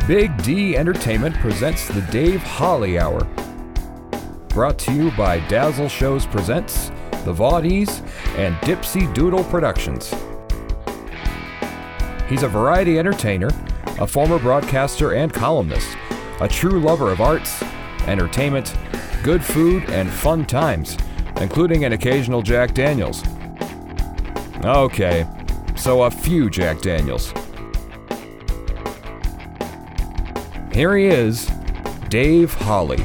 Big D Entertainment presents the Dave Holly Hour. Brought to you by Dazzle Shows Presents, The Vaudees, and Dipsy Doodle Productions. He's a variety entertainer, a former broadcaster and columnist, a true lover of arts, entertainment, good food, and fun times, including an occasional Jack Daniels. Okay, so a few Jack Daniels. Here he is, Dave Holly.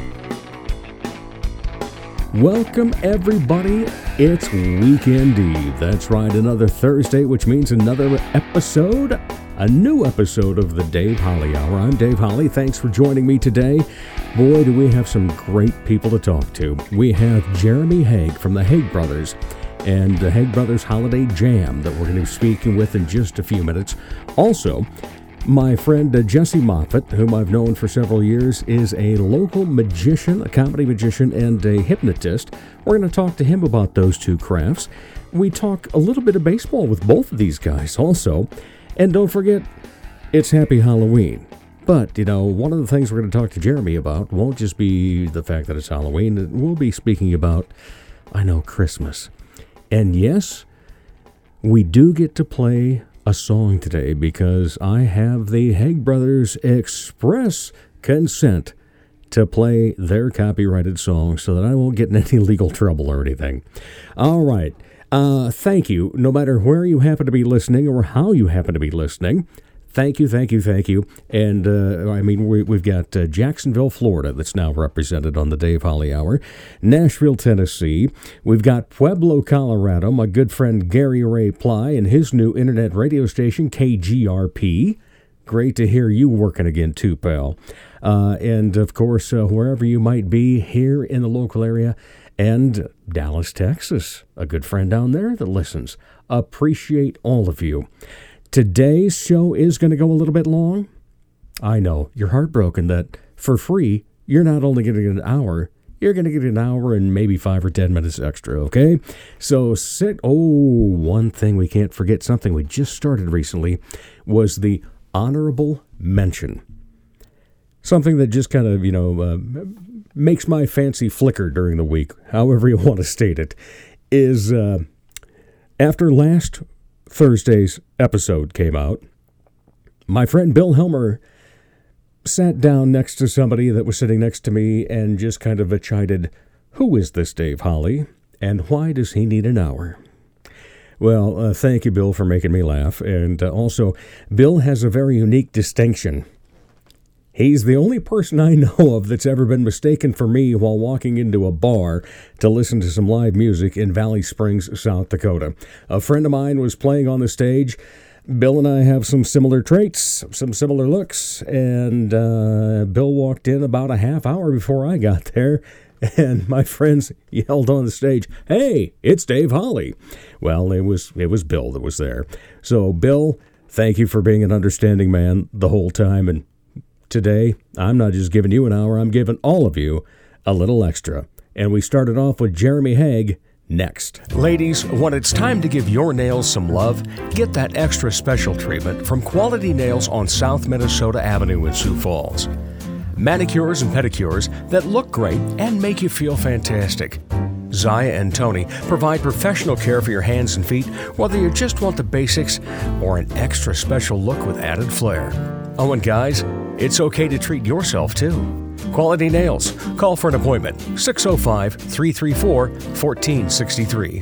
Welcome, everybody. It's Weekend Eve. That's right, another Thursday, which means another episode, a new episode of the Dave Holly Hour. I'm Dave Holly. Thanks for joining me today. Boy, do we have some great people to talk to. We have Jeremy Hague from the Hague Brothers and the Hague Brothers Holiday Jam that we're going to be speaking with in just a few minutes. Also, my friend Jesse Moffat, whom I've known for several years, is a local magician, a comedy magician, and a hypnotist. We're going to talk to him about those two crafts. We talk a little bit of baseball with both of these guys also. And don't forget, it's Happy Halloween. But, one of the things we're going to talk to Jeremy about won't just be the fact that it's Halloween. We'll be speaking about, Christmas. And yes, we do get to play a song today because I have the Hague Brothers express consent to play their copyrighted song so that I won't get in any legal trouble or anything. All right. Thank you. No matter where you happen to be listening or how you happen to be listening, thank you. And, we've got Jacksonville, Florida, that's now represented on the Dave Holly Hour. Nashville, Tennessee. We've got Pueblo, Colorado, my good friend Gary Ray Ply and his new internet radio station, KGRP. Great to hear you working again, too, pal. And, of course, wherever you might be here in the local area, and Dallas, Texas, a good friend down there that listens. Appreciate all of you. Today's show is going to go a little bit long. I know, you're heartbroken that for free, you're not only going to get an hour, you're going to get an hour and maybe 5 or 10 minutes extra, okay? So one thing we can't forget, something we just started recently, was the honorable mention. Something that just kind of, makes my fancy flicker during the week, however you want to state it, is after last Thursday's episode came out, my friend Bill Helmer sat down next to somebody that was sitting next to me and just kind of chided, "Who is this Dave Holly, and why does he need an hour?" Well, thank you, Bill, for making me laugh. And also, Bill has a very unique distinction. He's the only person I know of that's ever been mistaken for me while walking into a bar to listen to some live music in Valley Springs, South Dakota. A friend of mine was playing on the stage. Bill and I have some similar traits, some similar looks, and Bill walked in about a half hour before I got there, and my friends yelled on the stage, "Hey, it's Dave Holly." Well, it was Bill that was there. So, Bill, thank you for being an understanding man the whole time, and today, I'm not just giving you an hour, I'm giving all of you a little extra. And we started off with Jeremy Hague next. Ladies, when it's time to give your nails some love, get that extra special treatment from Quality Nails on South Minnesota Avenue in Sioux Falls. Manicures and pedicures that look great and make you feel fantastic. Zaya and Tony provide professional care for your hands and feet, whether you just want the basics or an extra special look with added flair. Oh, and guys, it's okay to treat yourself, too. Quality Nails. Call for an appointment. 605-334-1463.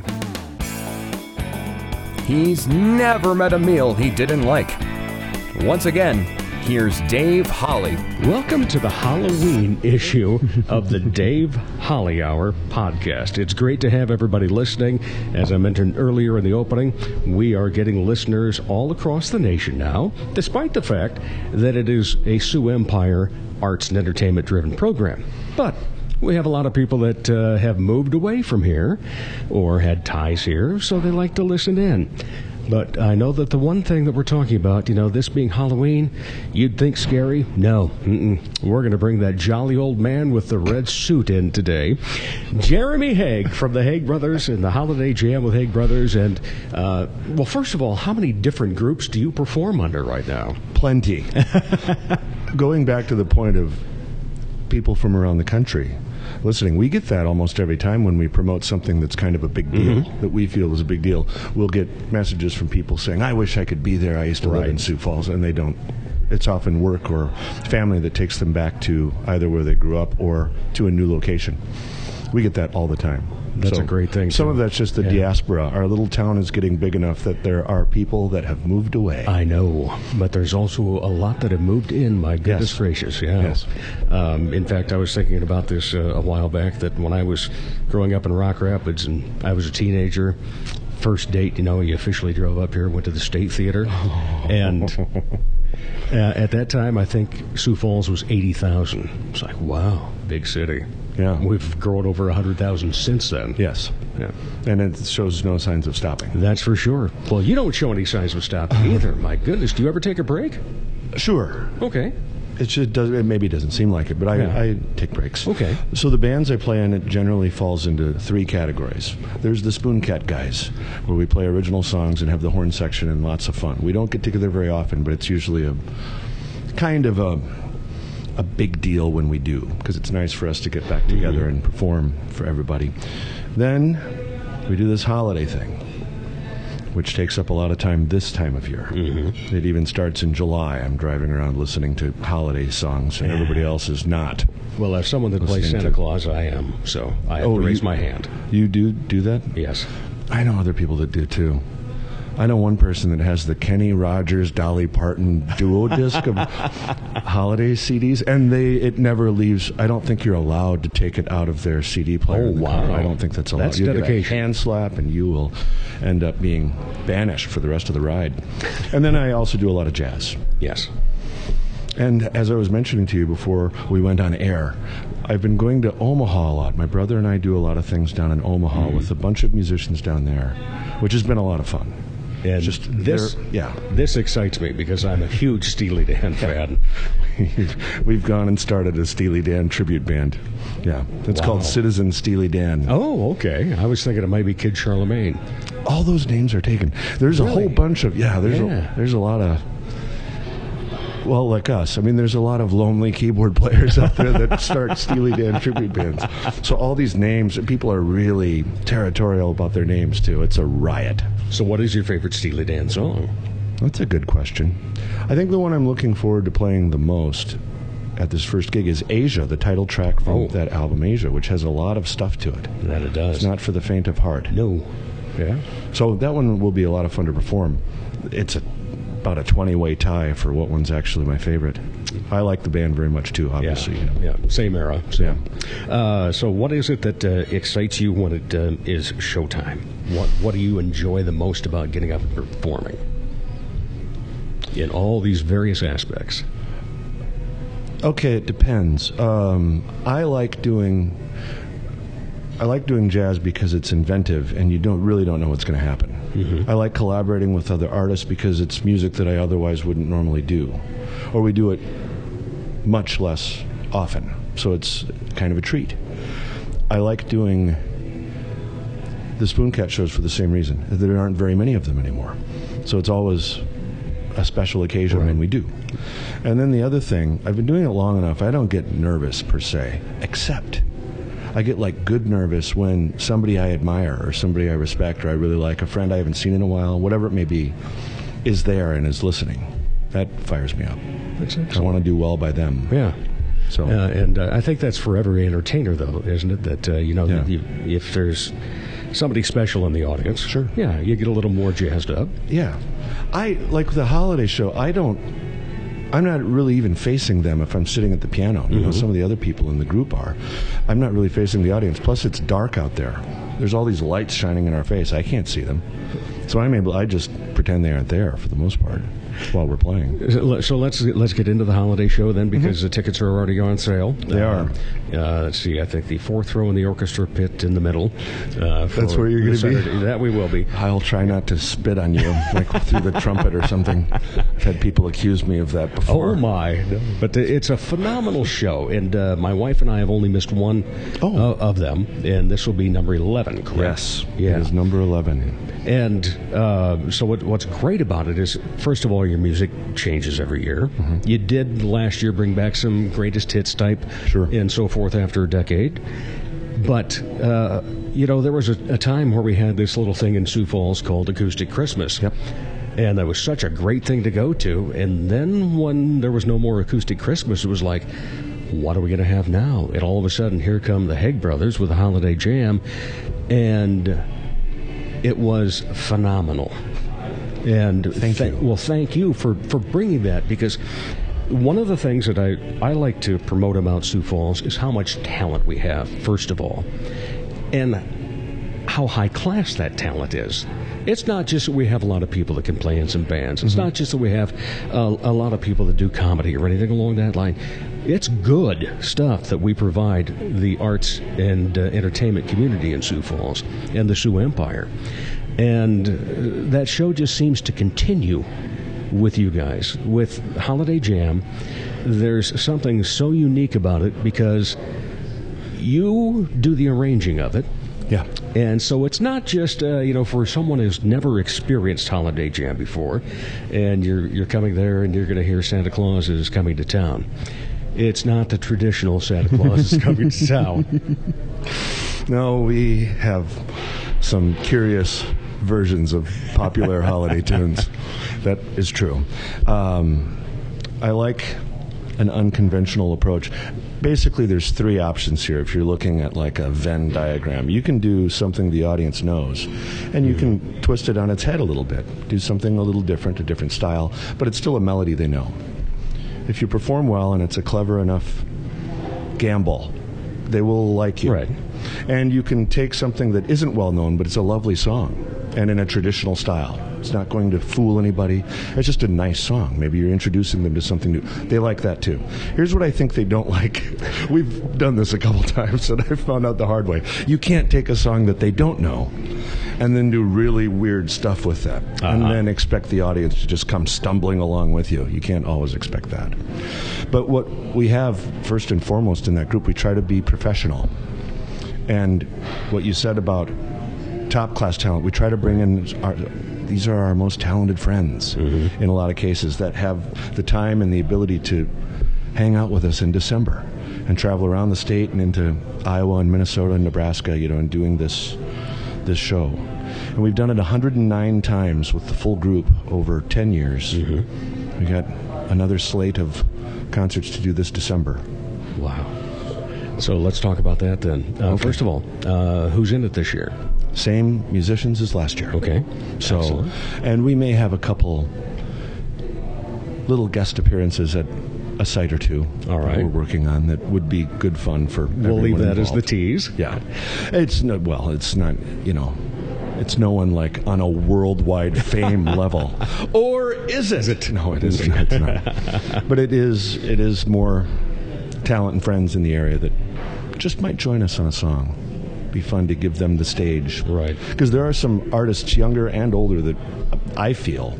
He's never met a meal he didn't like. Once again, here's Dave Holly. Welcome to the Halloween issue of the Dave Holly Hour podcast. It's great to have everybody listening. As I mentioned earlier in the opening, we are getting listeners all across the nation now, despite the fact that it is a Sioux Empire arts and entertainment driven program. But we have a lot of people that have moved away from here or had ties here, so they like to listen in. But I know that the one thing that we're talking about, this being Halloween, you'd think scary. No, we're going to bring that jolly old man with the red suit in today. Jeremy Hague from the Hague Brothers and the Holiday Jam with Hague Brothers. And, first of all, how many different groups do you perform under right now? Plenty. going back to the point of people from around the country listening, we get that almost every time when we promote something that's kind of a big deal, that we feel is a big deal. We'll get messages from people saying, I wish I could be there. I used to live in Sioux Falls, and they don't. It's often work or family that takes them back to either where they grew up or to a new location. We get that all the time. That's a great thing. Some of that's just the diaspora. Our little town is getting big enough that there are people that have moved away. I know, but there's also a lot that have moved in, my goodness gracious. Yeah. Yes. In fact, I was thinking about this a while back, that when I was growing up in Rock Rapids and I was a teenager, first date, you officially drove up here, went to the State Theater, and at that time, I think Sioux Falls was 80,000. It's like, wow, big city. Yeah. We've grown over 100,000 since then. Yes. Yeah. And it shows no signs of stopping. That's for sure. Well, you don't show any signs of stopping either. My goodness. Do you ever take a break? Sure. Okay. It just does. It maybe doesn't seem like it, but I take breaks. Okay. So the bands I play in, it generally falls into three categories. There's the Spoon Cat guys, where we play original songs and have the horn section and lots of fun. We don't get together very often, but it's usually a kind of a big deal when we do, because it's nice for us to get back together and perform for everybody. Then we do this holiday thing, which takes up a lot of time this time of year. It even starts in July. I'm driving around listening to holiday songs, and everybody else is not. Well, as someone that plays Santa Claus, I am, so I have to raise my hand. You do that? Yes. I know other people that do, too. I know one person that has the Kenny Rogers, Dolly Parton duo disc of holiday CDs, and it never leaves. I don't think you're allowed to take it out of their CD player. Oh, wow. I don't think that's allowed. That's you dedication. Get a hand slap, and you will end up being banished for the rest of the ride. And then I also do a lot of jazz. Yes. And as I was mentioning to you before we went on air, I've been going to Omaha a lot. My brother and I do a lot of things down in Omaha with a bunch of musicians down there, which has been a lot of fun. And just this excites me because I'm a huge Steely Dan fan. We've gone and started a Steely Dan tribute band. Yeah, it's called Citizen Steely Dan. Oh, okay. I was thinking it might be Kid Charlemagne. All those names are taken. There's a whole bunch of there's a lot of. Well, like us. I mean, there's a lot of lonely keyboard players out there that start Steely Dan tribute bands. So all these names, people are really territorial about their names, too. It's a riot. So what is your favorite Steely Dan song? That's a good question. I think the one I'm looking forward to playing the most at this first gig is Asia, the title track from that album, Asia, which has a lot of stuff to it. That it does. It's not for the faint of heart. No. Yeah. So that one will be a lot of fun to perform. It's about a 20-way tie for what one's actually my favorite. I like the band very much too, obviously. Yeah, same era. So what is it that excites you when it is showtime? What do you enjoy the most about getting up and performing in all these various aspects? Okay, it depends. I like doing jazz because it's inventive and you really don't know what's going to happen. I like collaborating with other artists because it's music that I otherwise wouldn't normally do, or we do it much less often, so it's kind of a treat. I like doing the Spoon Cat shows for the same reason. There aren't very many of them anymore, so it's always a special occasion when we do. And then the other thing, I've been doing it long enough, I don't get nervous per se, except I get good nervous when somebody I admire or somebody I respect or I really like, a friend I haven't seen in a while, whatever it may be, is there and is listening. That fires me up. That's excellent. I want to do well by them. Yeah. So and I think that's for every entertainer, though, isn't it? That if there's somebody special in the audience, sure, you get a little more jazzed up. Yeah, I like the holiday show. I'm not really even facing them if I'm sitting at the piano. You know, some of the other people in the group are. I'm not really facing the audience. Plus, it's dark out there. There's all these lights shining in our face. I can't see them. So I just pretend they aren't there for the most part while we're playing. So let's get into the holiday show then, because the tickets are already on sale. They are. Let's see. I think the fourth row in the orchestra pit in the middle. That's where you're going to be? That we will be. I'll try not to spit on you through the trumpet or something. I've had people accuse me of that before. Oh, my. But it's a phenomenal show, and my wife and I have only missed one of them, and this will be number 11, correct? Yes. It is number 11. And so what what's great about it is, first of all, your music changes every year. Mm-hmm. You did last year bring back some greatest hits type and so forth after a decade. But, there was a time where we had this little thing in Sioux Falls called Acoustic Christmas. Yep. And that was such a great thing to go to. And then when there was no more Acoustic Christmas, it was like, what are we going to have now? And all of a sudden, here come the Haig Brothers with a Holiday Jam. And it was phenomenal. And thank you. Well, thank you for bringing that, because one of the things that I like to promote about Sioux Falls is how much talent we have, first of all, and how high class that talent is. It's not just that we have a lot of people that can play in some bands. It's not just that we have a lot of people that do comedy or anything along that line. It's good stuff that we provide the arts and entertainment community in Sioux Falls and the Sioux Empire. And that show just seems to continue with you guys. With Holiday Jam, there's something so unique about it because you do the arranging of it. Yeah. And so it's not just, for someone who's never experienced Holiday Jam before, and you're coming there and you're going to hear Santa Claus is coming to town. It's not the traditional Santa Claus is coming to town. No, we have some curious versions of popular holiday tunes. That is true. I like an unconventional approach. Basically, there's three options here. If you're looking at like a Venn diagram, you can do something the audience knows, and you can twist it on its head a little bit, do something a little different, a different style, but it's still a melody they know. If you perform well and it's a clever enough gamble, they will like you. Right. And you can take something that isn't well known, but it's a lovely song, and in a traditional style. It's not going to fool anybody. It's just a nice song. Maybe you're introducing them to something new. They like that too. Here's what I think they don't like. We've done this a couple times, and I found out the hard way. You can't take a song that they don't know and then do really weird stuff with that, and then expect the audience to just come stumbling along with you. You can't always expect that. But what we have, first and foremost in that group, we try to be professional. And what you said about top-class talent, we try to bring in these are our most talented friends in a lot of cases that have the time and the ability to hang out with us in December and travel around the state and into Iowa and Minnesota and Nebraska, and doing this show. And we've done it 109 times with the full group over 10 years. We got another slate of concerts to do this December. Wow. So let's talk about that then. Okay. First of all, who's in it this year? Same musicians as last year. Okay. So, excellent. And we may have a couple little guest appearances at a site or two that we're working on that would be good fun for everyone We'll leave that involved. as the tease. Yeah. It's not, it's no one like on a worldwide fame level. Or is it? No, it isn't. It's not. But it is more talent and friends in the area that just might join us on a song. Be fun to give them the stage. Right. Because there are some artists, younger and older, that I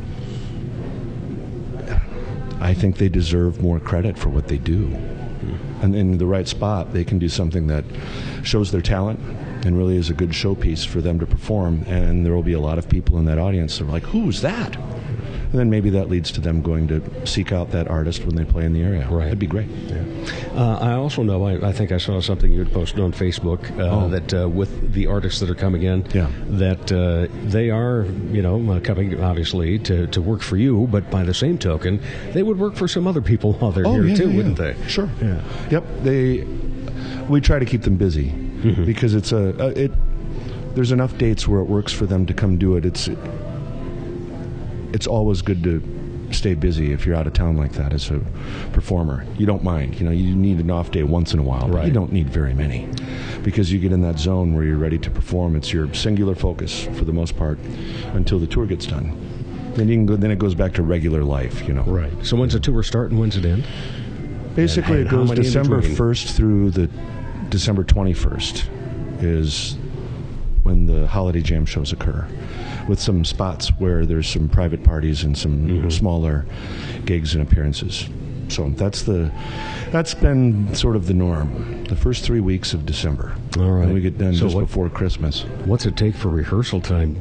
think they deserve more credit for what they do. And in the right spot, they can do something that shows their talent and really is a good showpiece for them to perform. And there will be a lot of people in that audience that are like, who's that? And then maybe that leads to them going to seek out that artist when they play in the area. Right. That'd be great. Yeah. I also know, I think I saw something you had posted on Facebook that with the artists that are coming in, that they are, coming obviously to work for you, but by the same token, they would work for some other people while they're here too, wouldn't they? Sure. Yeah. Yep. We try to keep them busy because there's enough dates where it works for them to come do it. It's always good to stay busy if you're out of town like that as a performer. You don't mind. You need an off day once in a while, but you don't need very many because you get in that zone where you're ready to perform. It's your singular focus for the most part until the tour gets done. Then it goes back to regular life, Right. So when's the tour start and when's it end? Basically, it goes December 1st through the December 21st is when the Holiday Jam shows occur, with some spots where there's some private parties and some smaller gigs and appearances. So that's been sort of the norm. The first 3 weeks of December. All right. And we get done just before Christmas. What's it take for rehearsal time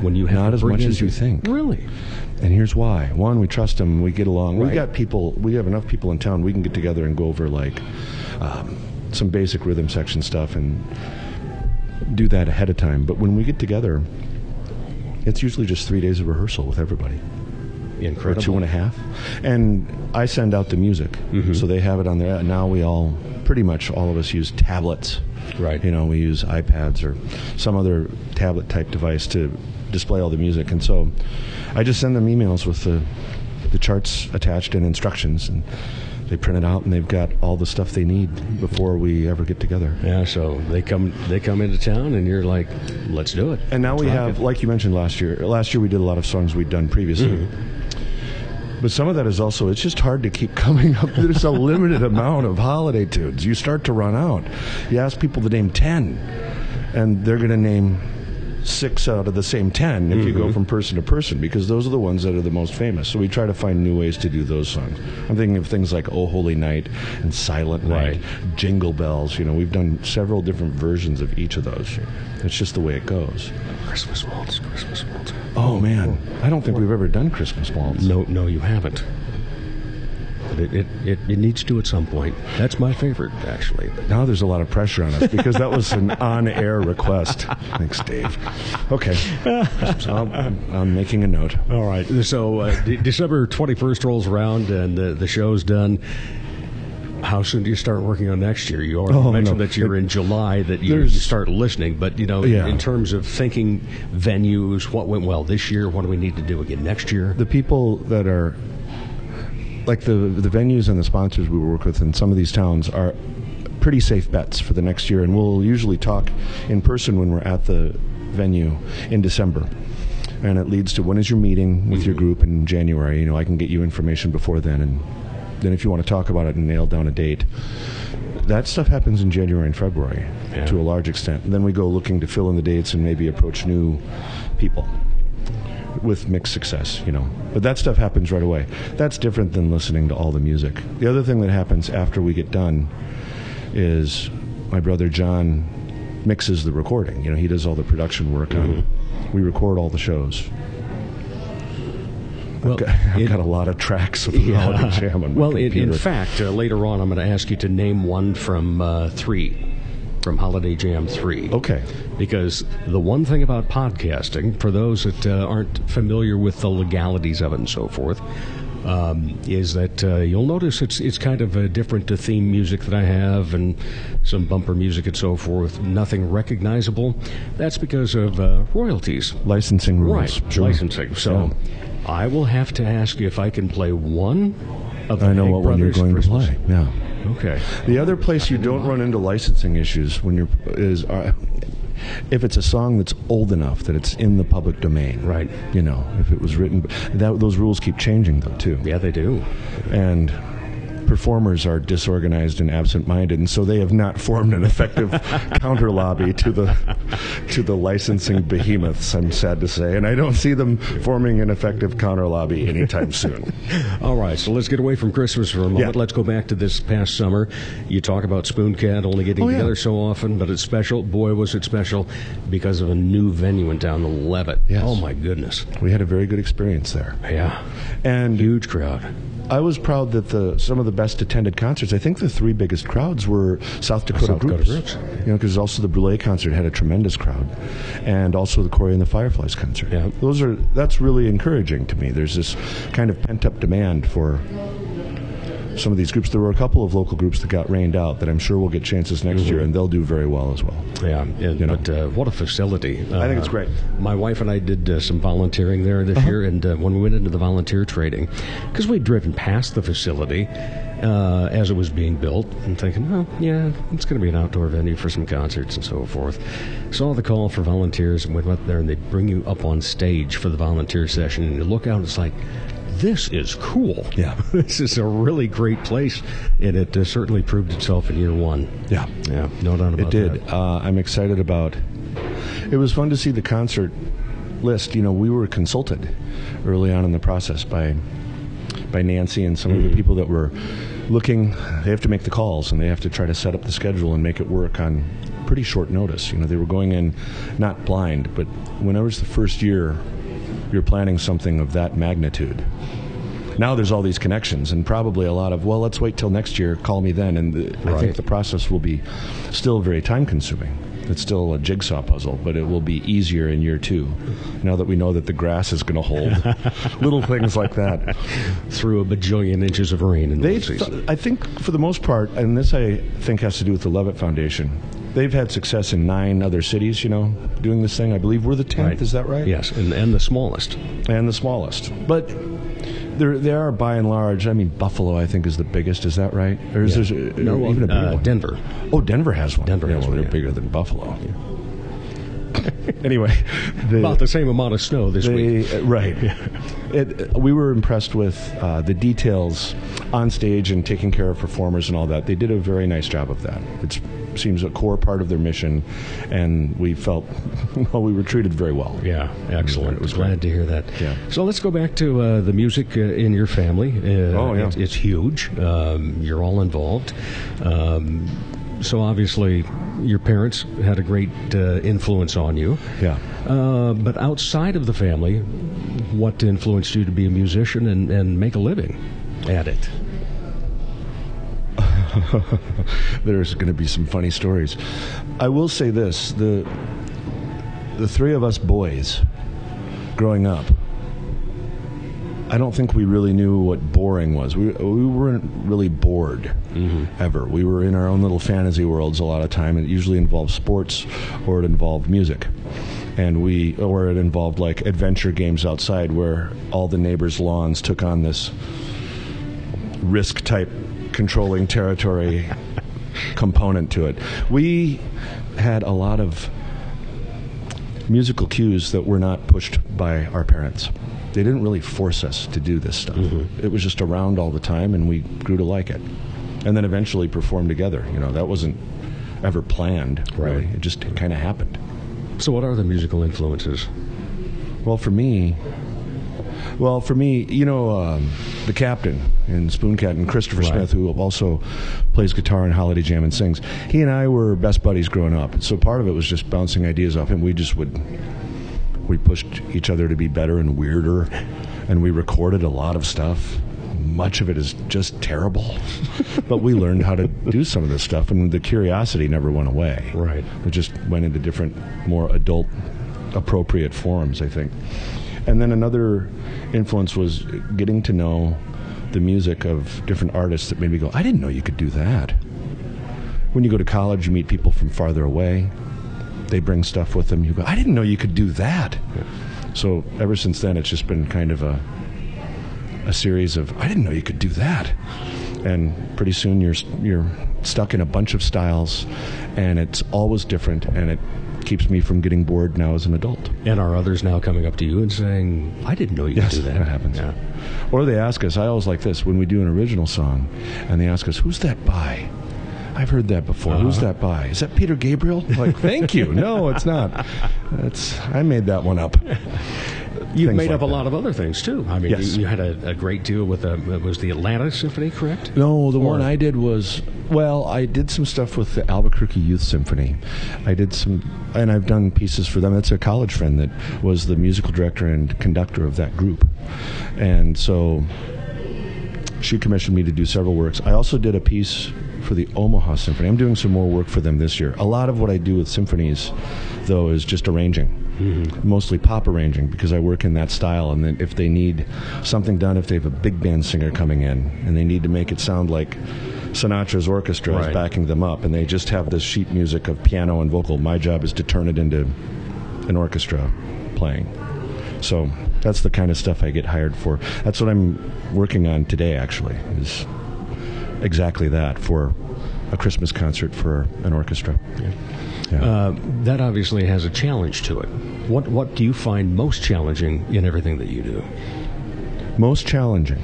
when you have not to as bring much in as you think. Really? And here's why. One, we trust them. We get along. Right. We have enough people in town. We can get together and go over like some basic rhythm section stuff and do that ahead of time. But when we get together, it's usually just 3 days of rehearsal with everybody. Incredible. Or 2.5. And I send out the music. So they have it on there. Now we all, pretty much all of us, use tablets. Right. You know, we use iPads or some other tablet type device to display all the music. And so I just send them emails with the charts attached and instructions, and they print it out, and they've got all the stuff they need before we ever get together. Yeah, so they come into town, and you're like, let's do it. And now we have, like you mentioned last year we did a lot of songs we'd done previously. But some of that is also, it's just hard to keep coming up. There's a limited amount of holiday tunes. You start to run out. You ask people to name 10, and they're going to name 6 out of the same 10 if you go from person to person, because those are the ones that are the most famous. So we try to find new ways to do those songs. I'm thinking of things like Oh Holy Night and Silent Night, Jingle Bells. You know, we've done several different versions of each of those. It's just the way it goes. Christmas waltz. Oh, man. I don't think we've ever done Christmas waltz. No, you haven't. It needs to at some point. That's my favorite, actually. Now there's a lot of pressure on us because that was an on-air request. Thanks, Dave. Okay. I'm making a note. All right. So December 21st rolls around and the show's done. How soon do you start working on next year? You already mentioned that you're in July, that you start listening. But, you know, in terms of thinking venues, what went well this year? What do we need to do again next year? The people that are, like the venues and the sponsors we work with in some of these towns are pretty safe bets for the next year. And we'll usually talk in person when we're at the venue in December. And it leads to, when is your meeting with your group in January? You know, I can get you information before then, and then if you want to talk about it and nail down a date, that stuff happens in January and February to a large extent. And then we go looking to fill in the dates and maybe approach new people with mixed success, you know. But that stuff happens right away. That's different than listening to all the music. The other thing that happens after we get done is my brother John mixes the recording. You know, he does all the production work on. We record all the shows. Well, I've got a lot of tracks of Holiday Jam on my computer. In fact, later on I'm going to ask you to name one from from Holiday Jam 3. Okay. Because the one thing about podcasting, for those that aren't familiar with the legalities of it and so forth, is that you'll notice it's kind of a different theme music that I have and some bumper music and so forth. Nothing recognizable. That's because of royalties. Licensing rules. Right, sure. Licensing. So I will have to ask you if I can play one of the I know what one you're going to play. Yeah. Okay. The other place you don't run into licensing issues when you're if it's a song that's old enough that it's in the public domain. Right. You know, if it was written. Those rules keep changing, though, too. Yeah, they do. And performers are disorganized and absent-minded, and so they have not formed an effective counter lobby to the licensing behemoths, I'm sad to say, and I don't see them forming an effective counter lobby anytime soon. All right, so let's get away from Christmas for a moment. Yeah. Let's go back to this past summer. You talk about Spoon Cat only getting together so often, but it's special. Boy, was it special because of a new venue in town, the Levitt. Yes. Oh, my goodness. We had a very good experience there. Yeah. And huge crowd. I was proud that some of the best attended concerts, I think the 3 biggest crowds were South Dakota groups. You know, because also the Brûlé concert had a tremendous crowd, and also the Corey and the Fireflies concert. Yeah. That's really encouraging to me. There's this kind of pent-up demand for some of these groups. There were a couple of local groups that got rained out that I'm sure will get chances next year, and they'll do very well as well. Yeah, but what a facility. I think it's great. My wife and I did some volunteering there this year, and when we went into the volunteer training, because we'd driven past the facility as it was being built, and thinking, oh, yeah, it's going to be an outdoor venue for some concerts and so forth. Saw the call for volunteers, and we went there, and they bring you up on stage for the volunteer session, and you look out, and it's like, this is cool. Yeah. This is a really great place, and it certainly proved itself in year one. Yeah. Yeah, no doubt about that. It did. I'm excited about... It was fun to see the concert list. You know, we were consulted early on in the process by Nancy and some of the people that were they have to make the calls, and they have to try to set up the schedule and make it work on pretty short notice. They were going in not blind, but whenever it's the first year you're planning something of that magnitude, now there's all these connections and probably a lot of, well, let's wait till next year, call me then. And I think the process will be still very time consuming. It's still a jigsaw puzzle, but it will be easier in year 2. Now that we know that the grass is going to hold, little things like that. Through a bajillion inches of rain in the season. I think for the most part, and this I think has to do with the Levitt Foundation, they've had success in 9 other cities, doing this thing. I believe we're the 10th, right. Is that right? Yes, and the smallest. And the smallest. But they are, by and large, Buffalo, I think, is the biggest. Is that right? Or is there even a bigger one? Denver. Oh, Denver has one. Denver has one, they're bigger than Buffalo. Yeah. Anyway. About the same amount of snow this week. Right. We were impressed with the details on stage and taking care of performers and all that. They did a very nice job of that. It seems a core part of their mission, and we felt, we were treated very well. Yeah, excellent. It was glad to hear that. Yeah. So let's go back to the music in your family. It's huge. You're all involved. So obviously, your parents had a great influence on you. Yeah. But outside of the family, what influenced you to be a musician and make a living at it? There's going to be some funny stories. I will say this: the 3 of us boys, growing up, I don't think we really knew what boring was. We weren't really bored ever. We were in our own little fantasy worlds a lot of time. It usually involved sports, or it involved music, or it involved like adventure games outside, where all the neighbors' lawns took on this Risk-type controlling territory component to it. We had a lot of musical cues that were not pushed by our parents. They didn't really force us to do this stuff. It was just around all the time, and we grew to like it. And then eventually performed together. That wasn't ever planned, really. It just kind of happened. So what are the musical influences? Well, for me, the Captain in Spoon Cat, and Christopher Smith, who also plays guitar in Holiday Jam and sings, he and I were best buddies growing up. So part of it was just bouncing ideas off him. We pushed each other to be better and weirder, and we recorded a lot of stuff. Much of it is just terrible, but we learned how to do some of this stuff, and the curiosity never went away. Right. It just went into different, more adult, appropriate forms, I think. And then another influence was getting to know the music of different artists that made me go, I didn't know you could do that. When you go to college, you meet people from farther away. They bring stuff with them. You go, I didn't know you could do that. Yeah. So ever since then, it's just been kind of a series of, I didn't know you could do that. And pretty soon you're stuck in a bunch of styles, and it's always different, and it keeps me from getting bored now as an adult. And are others now coming up to you and saying, I didn't know you could do that? That happens. Yeah. Or they ask us, I always like this, when we do an original song, and they ask us, who's that by? I've heard that before. Who's that by? Is that Peter Gabriel? Like, thank you. No, it's not. I made that one up. You've made up a lot of other things, too. I mean, yes. you had a great deal with, was the Atlanta Symphony, correct? No, the one I did was, I did some stuff with the Albuquerque Youth Symphony. And I've done pieces for them. That's a college friend that was the musical director and conductor of that group. And so she commissioned me to do several works. I also did a piece for the Omaha Symphony. I'm doing some more work for them this year. A lot of what I do with symphonies, though, is just arranging. Mostly pop arranging, because I work in that style. And then if they need something done, if they have a big band singer coming in and they need to make it sound like Sinatra's orchestra is backing them up, and they just have this sheet music of piano and vocal, my job is to turn it into an orchestra playing. So that's the kind of stuff I get hired for. That's what I'm working on today, actually, is exactly that, for a Christmas concert for an orchestra. That obviously has a challenge to it. What do you find most challenging in everything that you do? Most challenging?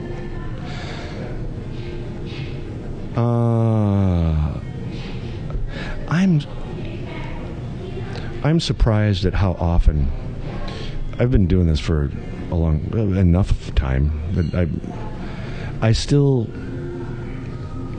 I'm surprised at how often I've been doing this for enough time that I still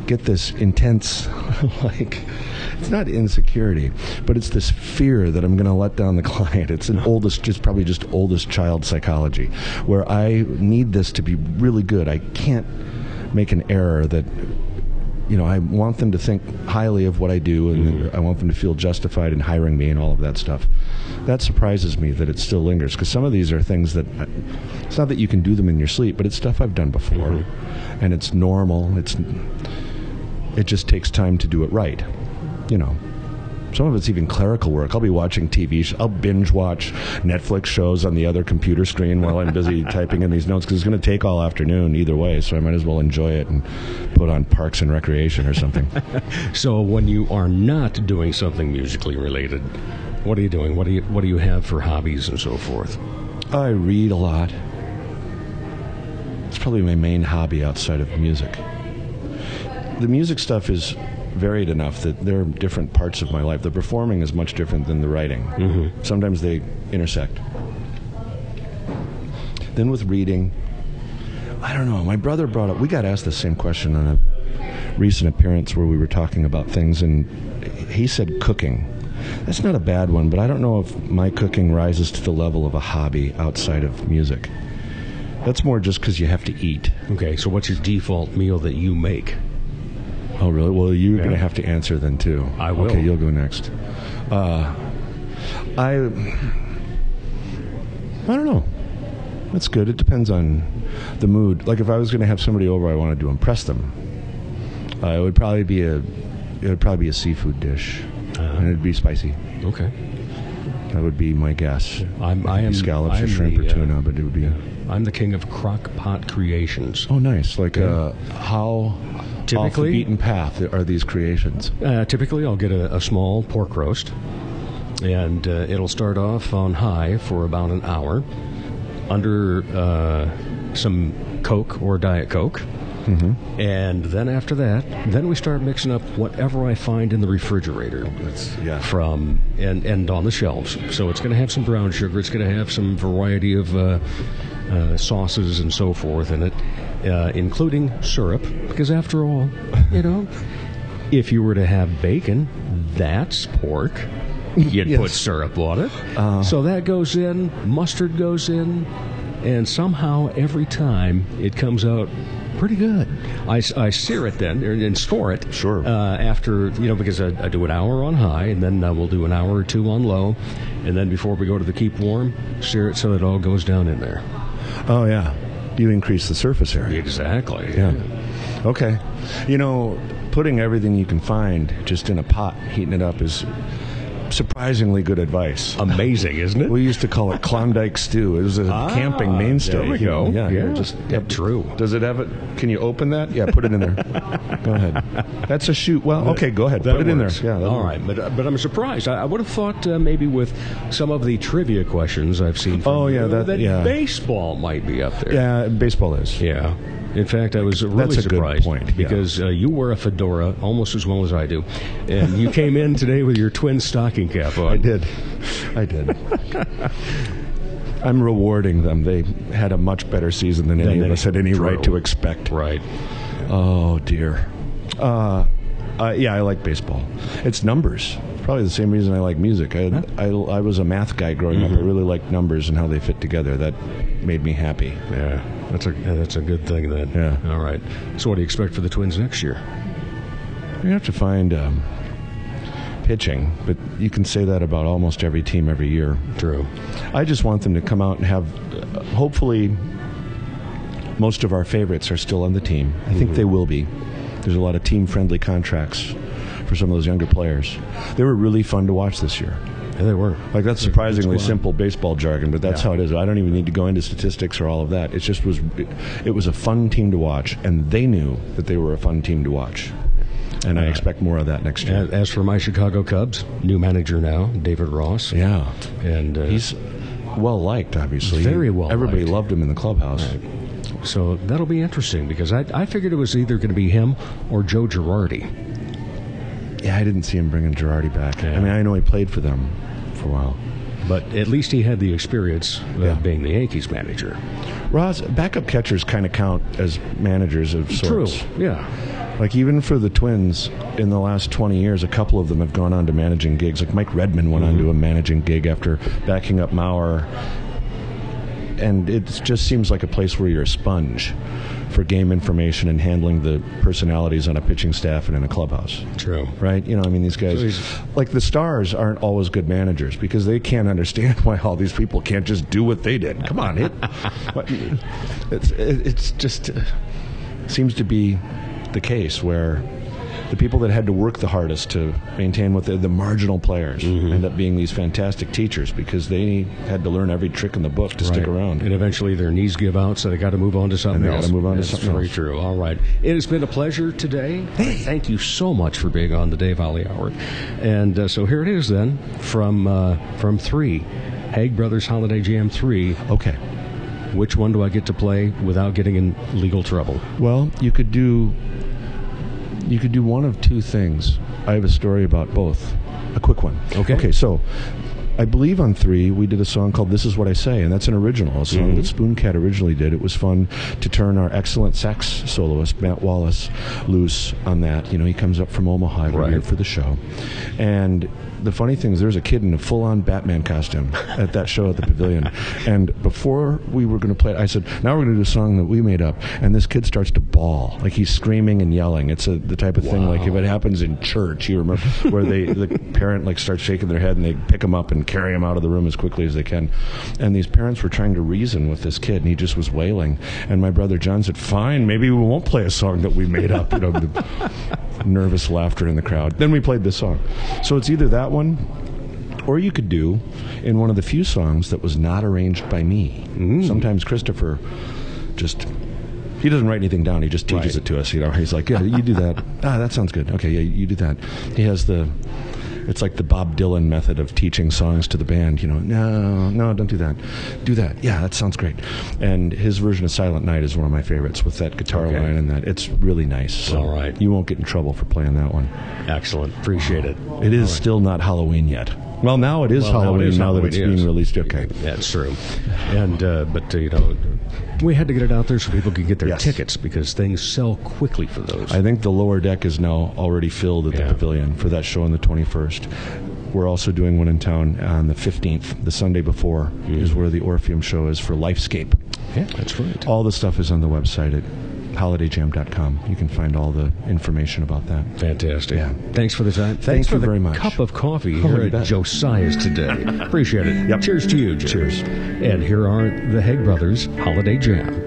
get this intense, like, it's not insecurity, but it's this fear that I'm going to let down the client. It's probably just oldest child psychology, where I need this to be really good. I can't make an error that, I want them to think highly of what I do, and I want them to feel justified in hiring me and all of that stuff. That surprises me that it still lingers, because some of these are things that, it's not that you can do them in your sleep, but it's stuff I've done before, and it's normal. It just takes time to do it right, Some of it's even clerical work. I'll be watching TV. I'll binge watch Netflix shows on the other computer screen while I'm busy typing in these notes, because it's going to take all afternoon either way, so I might as well enjoy it and put on Parks and Recreation or something. So when you are not doing something musically related, what are you doing? What do you have for hobbies and so forth? I read a lot. It's probably my main hobby outside of music. The music stuff is varied enough that there are different parts of my life. The performing is much different than the writing. Sometimes they intersect. Then with reading, I don't know. My brother brought up, we got asked the same question on a recent appearance where we were talking about things, and he said cooking. That's not a bad one, but I don't know if my cooking rises to the level of a hobby outside of music. That's more just because you have to eat. Okay, so what's your default meal that you make? Oh, really? Well, you're going to have to answer then, too. I will. Okay, you'll go next. I don't know. That's good. It depends on the mood. Like, if I was going to have somebody over, I wanted to impress them. It would probably be a seafood dish, and it'd be spicy. Okay. That would be my guess. I am scallops or shrimp or tuna, but it would be. I'm the king of crock pot creations. Oh, nice. Like how typically, off the beaten path are these creations? Typically, I'll get a small pork roast, and it'll start off on high for about an hour under some Coke or Diet Coke. And then after that, we start mixing up whatever I find in the refrigerator from and on the shelves. So it's going to have some brown sugar. It's going to have some variety of sauces and so forth in it, including syrup. Because after all, if you were to have bacon, that's pork. You'd put syrup on it. So that goes in, mustard goes in, and somehow every time it comes out pretty good. I sear it then and store it. Sure. After, because I do an hour on high, and then we'll do an hour or two on low, and then before we go to the keep warm, sear it so it all goes down in there. Oh, yeah. You increase the surface area. Exactly. Yeah. Okay. Putting everything you can find just in a pot, heating it up is surprisingly good advice. Amazing, isn't it? We used to call it Klondike stew. It was a camping mainstay. There we go. Yeah. True. Does it have it? Can you open that? Yeah, put it in there. Go ahead. That's a shoot. Well, okay, go ahead. Put it in there. Yeah. All right, but I'm surprised. I would have thought maybe with some of the trivia questions I've seen from baseball might be up there. Yeah, baseball is. Yeah. In fact, I was really surprised good point, because you wear a fedora almost as well as I do, and you came in today with your twin stocking cap on. I did. I'm rewarding them. They had a much better season than any of us had any right to expect. Right. Oh, dear. I like baseball. It's numbers. Probably the same reason I like music. I was a math guy growing up. I really liked numbers and how they fit together. That made me happy. Yeah, that's a good thing then. Yeah. All right. So what do you expect for the Twins next year? You have to find pitching, but you can say that about almost every team every year. True. I just want them to come out and have, hopefully, most of our favorites are still on the team. I think they will be. There's a lot of team-friendly contracts for some of those younger players. They were really fun to watch this year. Yeah, they were. Like, that's surprisingly simple baseball jargon, but that's how it is. I don't even need to go into statistics or all of that. It just was a fun team to watch, and they knew that they were a fun team to watch. And I expect more of that next year. As for my Chicago Cubs, new manager now, David Ross. Yeah. And he's well-liked, obviously. Very well-liked. Everybody loved him in the clubhouse. Right. So that'll be interesting, because I figured it was either going to be him or Joe Girardi. Yeah, I didn't see him bringing Girardi back. Yeah. I mean, I know he played for them for a while. but at least he had the experience of being the Yankees manager. Roz, backup catchers kind of count as managers of sorts. True, yeah. Like even for the Twins, in the last 20 years, a couple of them have gone on to managing gigs. Like Mike Redmond went on to a managing gig after backing up Mauer. And it just seems like a place where you're a sponge for game information and handling the personalities on a pitching staff and in a clubhouse. True. Right? You know, I mean, these guys, like the stars aren't always good managers because they can't understand why all these people can't just do what they did. Come on, it's just seems to be the case where the people that had to work the hardest to maintain what the marginal players end up being these fantastic teachers because they had to learn every trick in the book to stick around. And eventually their knees give out, so they got to move on to something else. That's very true. All right. It has been a pleasure today. Hey. Thank you so much for being on the Dave Holly Hour. And so here it is then from 3, Haig Brothers Holiday Jam 3. Okay. Which one do I get to play without getting in legal trouble? Well, you could do one of two things. I have a story about both. A quick one. Okay, so I believe on 3 we did a song called This Is What I Say, and that's an original, a song that Spoon Cat originally did. It was fun to turn our excellent sax soloist, Matt Wallace, loose on that. You know, he comes up from Omaha every year for the show. And the funny thing is there's a kid in a full-on Batman costume at that show at the Pavilion. And before we were going to play it, I said, now we're going to do a song that we made up. And this kid starts to bawl. Like he's screaming and yelling. It's the type of thing, like if it happens in church, you remember, where the parent like starts shaking their head and they pick him up and carry him out of the room as quickly as they can. And these parents were trying to reason with this kid, and he just was wailing. And my brother John said, fine, maybe we won't play a song that we made up. You know, the nervous laughter in the crowd. Then we played this song. So it's either that one, or you could do in one of the few songs that was not arranged by me. Sometimes Christopher he doesn't write anything down, he just teaches it to us. You know, he's like, yeah, you do that. That sounds good. Okay, yeah, you do that. He has it's like the Bob Dylan method of teaching songs to the band. You know, no, don't do that. Do that. Yeah, that sounds great. And his version of Silent Night is one of my favorites with that guitar line and that. It's really nice. So all right. You won't get in trouble for playing that one. Excellent. Appreciate it. It is still not Halloween yet. Well, now it is Halloween, now that it's being released. Okay. That's true. And, but, you know, we had to get it out there so people could get their tickets because things sell quickly for those. I think the lower deck is now already filled at the Pavilion for that show on the 21st. We're also doing one in town on the 15th, the Sunday before, is where the Orpheum show is for Lifescape. Yeah, that's right. All the stuff is on the website at holidayjam.com. You can find all the information about that. Fantastic. Yeah. Thanks for the time. Thanks you very much. Cup of coffee here at Josiah's today. Appreciate it. Yep. Cheers to you, Jim. Cheers. And here are the Haig Brothers Holiday Jam.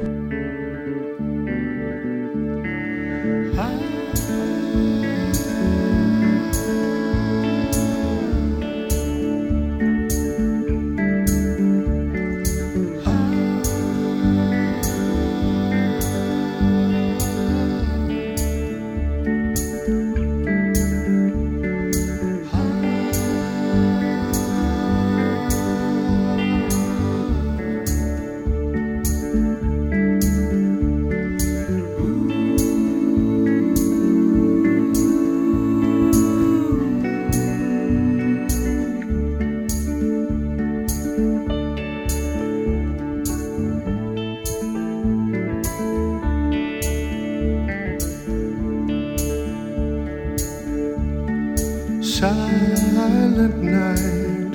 Silent night,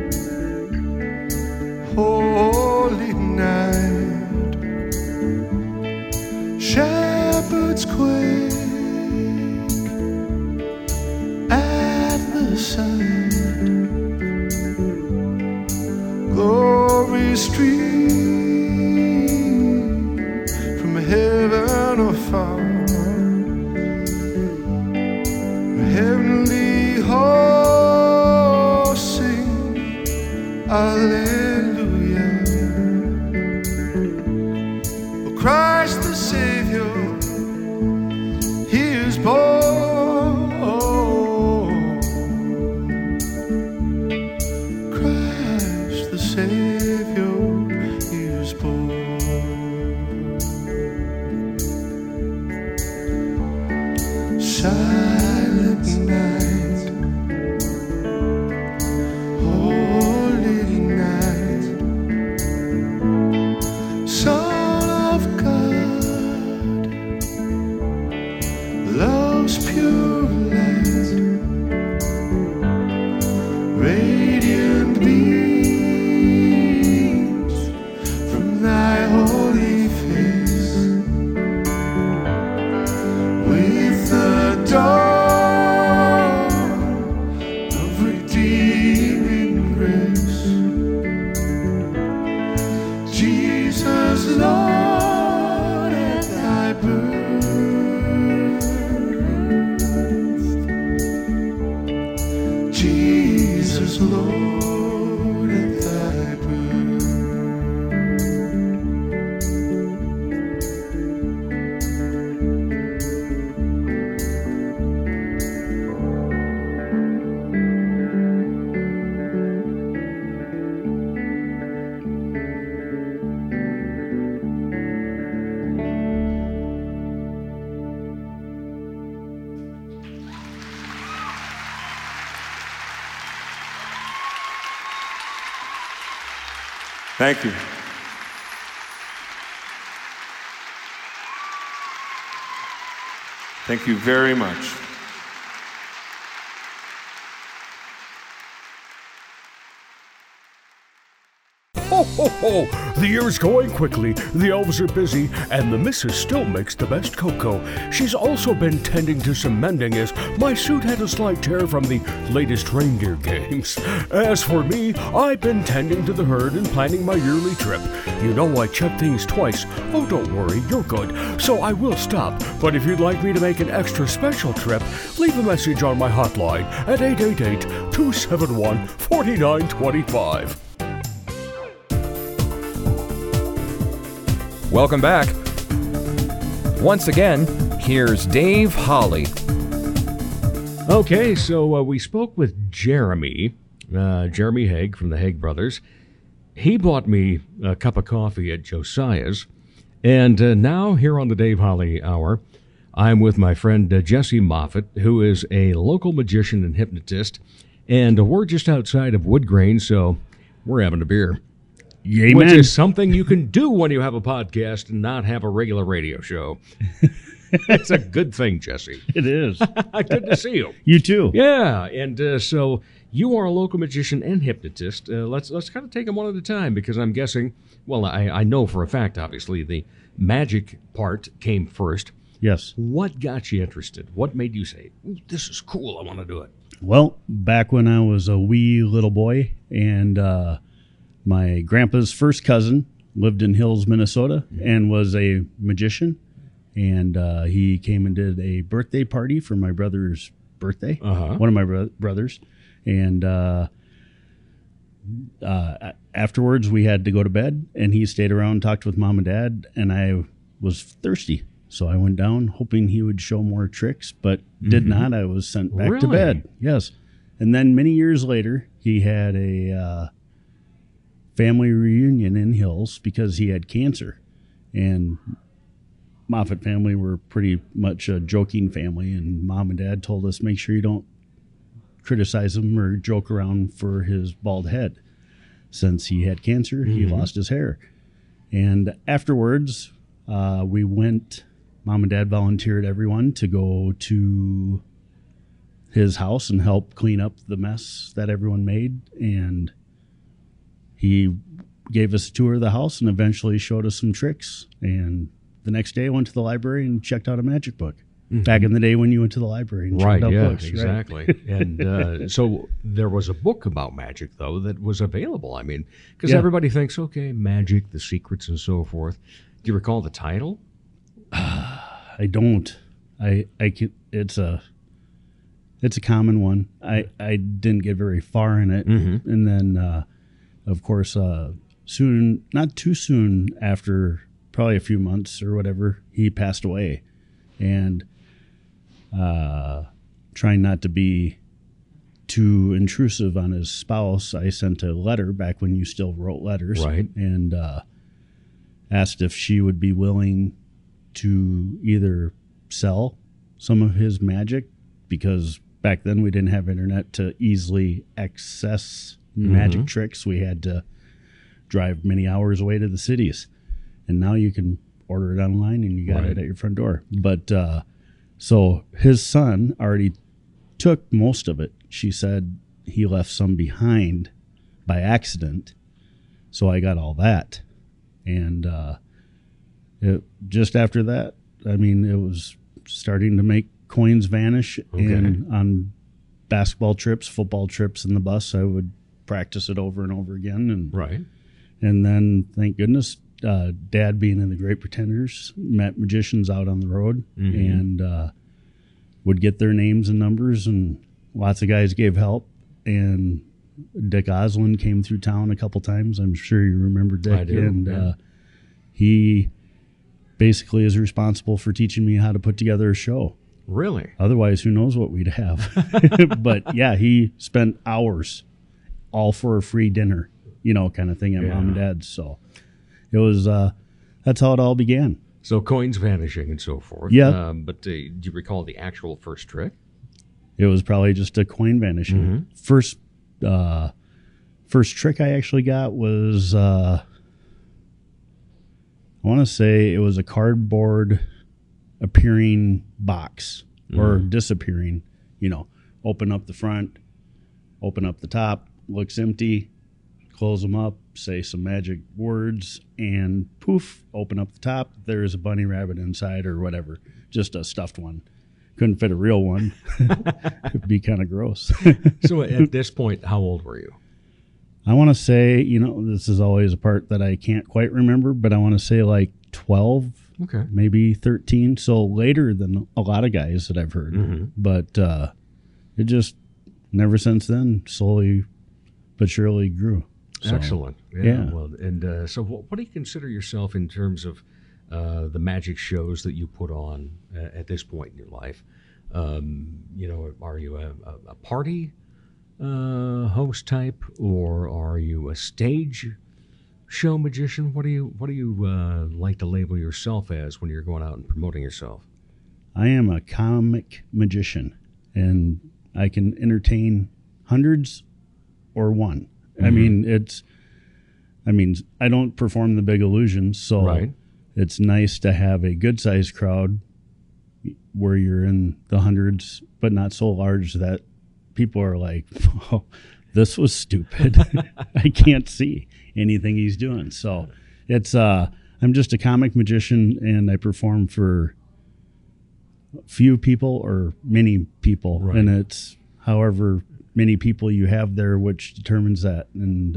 holy night, shepherds quake at the sight, glory stream from heaven afar, heavenly hosts sing Alleluia. Oh, Christ the Savior, He is born. Christ the Savior, He is born. Silent night, holy Thank you. Thank you very much. Ho, ho, ho! The year's going quickly, the elves are busy, and the missus still makes the best cocoa. She's also been tending to some mending as my suit had a slight tear from the latest reindeer games. As for me, I've been tending to the herd and planning my yearly trip. You know I check things twice. Oh, don't worry, you're good. So I will stop, but if you'd like me to make an extra special trip, leave a message on my hotline at 888-271-4925. Welcome back. Once again, here's Dave Holly. Okay, so we spoke with Jeremy Haig from the Haig Brothers. He bought me a cup of coffee at Josiah's, and now here on the Dave Holly Hour, I'm with my friend Jesse Moffat, who is a local magician and hypnotist, and we're just outside of Woodgrain, so we're having a beer. Amen. Which is something you can do when you have a podcast and not have a regular radio show. It's a good thing, Jesse. It is. Good to see you. You too. Yeah, and so you are a local magician and hypnotist. Let's kind of take them one at a time, because I'm guessing, well, I know for a fact, obviously, the magic part came first. Yes. What got you interested? What made you say, this is cool, I want to do it? Well, back when I was a wee little boy, and my grandpa's first cousin lived in Hills, Minnesota, and was a magician. And he came and did a birthday party for my brother's birthday, one of my brothers. And afterwards, we had to go to bed, and he stayed around and talked with Mom and Dad, and I was thirsty. So I went down hoping he would show more tricks, but did not. I was sent back to bed. Yes. And then many years later, he had a family reunion in Hills because he had cancer. And Moffat family were pretty much a joking family, and Mom and Dad told us, make sure you don't criticize him or joke around for his bald head. Since he had cancer, he lost his hair. And afterwards, we went, Mom and Dad volunteered everyone to go to his house and help clean up the mess that everyone made. And he gave us a tour of the house and eventually showed us some tricks. And the next day I went to the library and checked out a magic book. Back in the day when you went to the library and checked out books. Exactly. Right? And so there was a book about magic, though, that was available. I mean, because everybody thinks, okay, magic, the secrets and so forth. Do you recall the title? I don't. It's a common one. I didn't get very far in it. And then, of course, soon, not too soon after, probably a few months or whatever, he passed away. And trying not to be too intrusive on his spouse, I sent a letter back when you still wrote letters. Right. And asked if she would be willing to either sell some of his magic, because back then we didn't have internet to easily access magic tricks. We had to drive many hours away to the cities. And now you can order it online and you got it at your front door. But so his son already took most of it. She said he left some behind by accident. So I got all that. And just after that, I mean, it was starting to make coins vanish. And on basketball trips, football trips in the bus, I would practice it over and over again. And then, thank goodness, Dad, being in the Great Pretenders, met magicians out on the road and would get their names and numbers, and lots of guys gave help. And Dick Oslin came through town a couple times. I'm sure you remember Dick. I do, and he basically is responsible for teaching me how to put together a show. Really? Otherwise, who knows what we'd have. But yeah, he spent hours all for a free dinner, kind of thing at Mom and Dad's. So it was, that's how it all began. So coins vanishing and so forth. Yeah. But do you recall the actual first trick? It was probably just a coin vanishing. First trick I actually got was I want to say it was a cardboard appearing box or disappearing, open up the front, open up the top, looks empty, close them up, say some magic words, and poof, open up the top. There's a bunny rabbit inside or whatever, just a stuffed one. Couldn't fit a real one. It'd be kind of gross. So at this point, how old were you? I want to say, this is always a part that I can't quite remember, but I want to say like 12, Okay. maybe 13. So later than a lot of guys that I've heard. But it just, never since then, slowly but surely grew. So, Excellent. Yeah. Well, and so what do you consider yourself in terms of the magic shows that you put on at this point in your life? Are you a party host type, or are you a stage show magician? What do you like to label yourself as when you're going out and promoting yourself? I am a comic magician, and I can entertain hundreds or one. I don't perform the big illusions, so Right. it's nice to have a good sized crowd where you're in the hundreds, but not so large that people are like, oh, this was stupid. I can't see anything he's doing. So it's I'm just a comic magician, and I perform for few people or many people, Right. and it's however many people you have there which determines that. And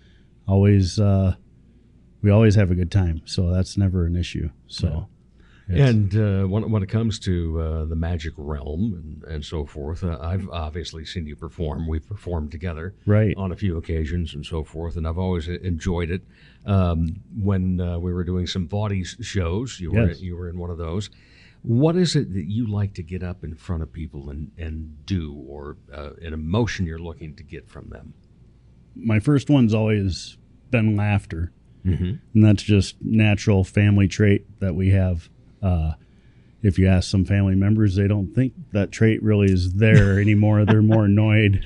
we always have a good time, so that's never an issue. So And when it comes to the magic realm and so forth, I've obviously seen you perform. We've performed together Right. on a few occasions and so forth, and I've always enjoyed it. When we were doing some Vaughties shows, you were in one of those. What is it that you like to get up in front of people and do, or an emotion you're looking to get from them? my first one's always been laughter, Mm-hmm. and that's just natural family trait that we have. If you ask some family members, they don't think that trait really is there anymore. They're more annoyed.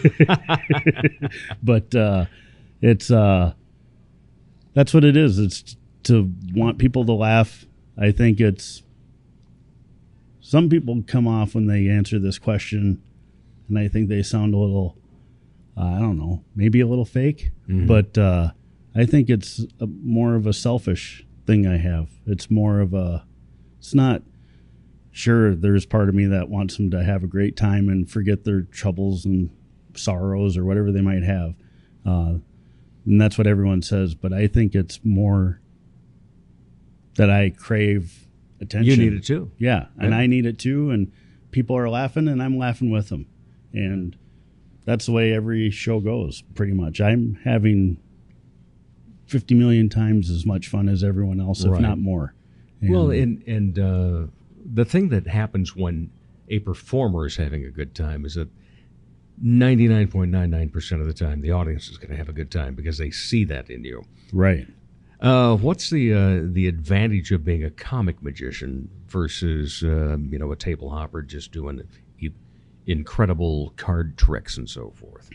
But it's that's what it is. It's to want people to laugh. I think it's some people come off when they answer this question, and I think they sound a little, I don't know, maybe a little fake. Mm-hmm. But I think it's more of a selfish thing I have. It's more of a, it's not, sure, there's part of me that wants them to have a great time and forget their troubles and sorrows or whatever they might have. And that's what everyone says. But I think it's more that I crave attention. You need it too. Yeah, and I need it too. And people are laughing, and I'm laughing with them. And that's the way every show goes, pretty much. I'm having 50 million times as much fun as everyone else, if Right. not more. Well, and the thing that happens when a performer is having a good time is that 99.99% of the time the audience is going to have a good time because they see that in you. Right. What's the advantage of being a comic magician versus a table hopper just doing incredible card tricks and so forth?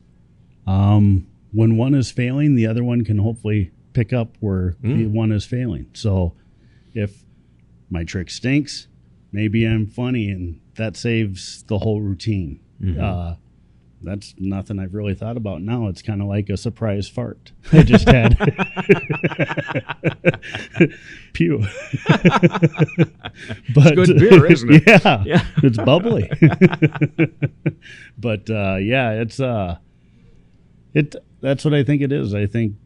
When one is failing, the other one can hopefully pick up where the one is failing. So if my trick stinks, maybe I'm funny, and that saves the whole routine. Mm-hmm. That's nothing I've really thought about now. It's kind of like a surprise fart I just had. Pew. But, It's good beer, isn't it? Yeah, it's bubbly. But it's that's what I think it is. I think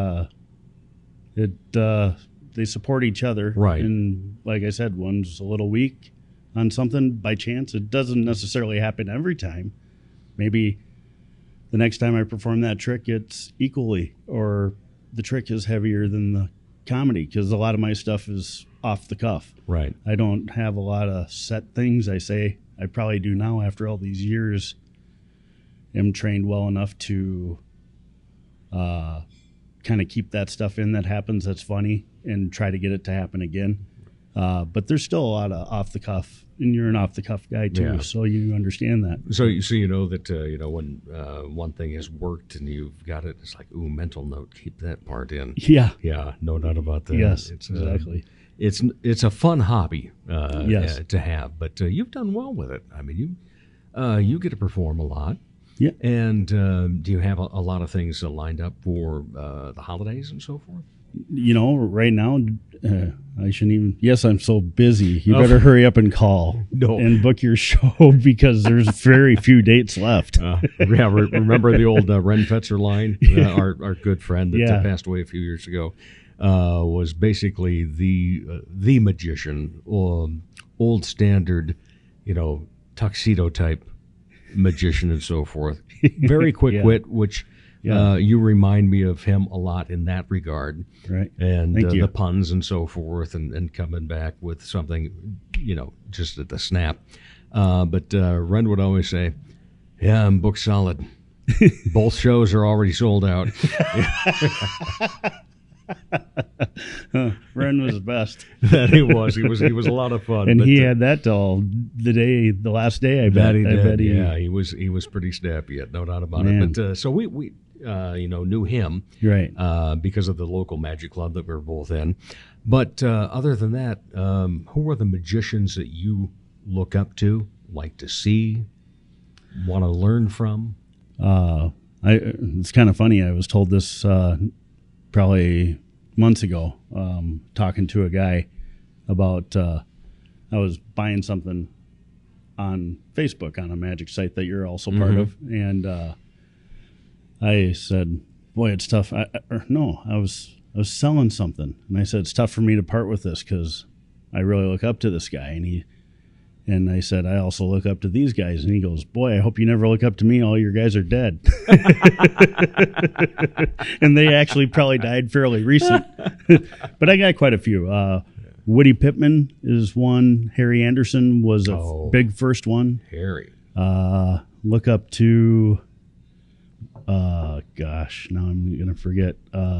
they support each other. Right. And like I said, one's a little weak on something by chance. It doesn't necessarily happen every time. Maybe the next time I perform that trick, it's equally, or the trick is heavier than the comedy, because a lot of my stuff is off the cuff. Right. I don't have a lot of set things. I say I probably do now after all these years. Am trained well enough to kind of keep that stuff in that happens that's funny and try to get it to happen again. But there's still a lot of off the cuff, and you're an off the cuff guy too, Yeah. so you understand that. So you know that when one thing has worked and you've got it, it's like, ooh, mental note, keep that part in. Yeah. Yeah, no doubt about that. Yes, it's, exactly. It's a fun hobby Yes. to have, but you've done well with it. I mean, you get to perform a lot. Yeah. And do you have a lot of things lined up for the holidays and so forth? Right now, I shouldn't even. Yes, I'm so busy. You better hurry up and call and book your show because there's very few dates left. Remember the old Ren Fetzer line? Our good friend that passed away a few years ago was basically the magician, old standard, tuxedo type magician and so forth. Very quick wit, which you remind me of him a lot in that regard. Right. And Thank you. the puns and so forth, and coming back with something, just at the snap. But Ren would always say, yeah, I'm booked solid. Both shows are already sold out. Ren was the best. That he was. He was a lot of fun. And he had that till the last day, I bet. He did. I bet He was pretty snappy, no doubt about Man. it. But so we knew him, Right. because of the local magic club that we were both in. But other than that, who are the magicians that you look up to, like to see, want to learn from? It's kind of funny. I was told this probably months ago, talking to a guy about I was buying something on Facebook on a magic site that you're also part of, and I said, "Boy, it's tough." I was selling something, and I said, "It's tough for me to part with this because I really look up to this guy." And I said, "I also look up to these guys." And he goes, "Boy, I hope you never look up to me. All your guys are dead." And they actually probably died fairly recent. But I got quite a few. Woody Pittman is one. Harry Anderson was a big first one. Harry. Look up to, gosh, now I'm going to forget.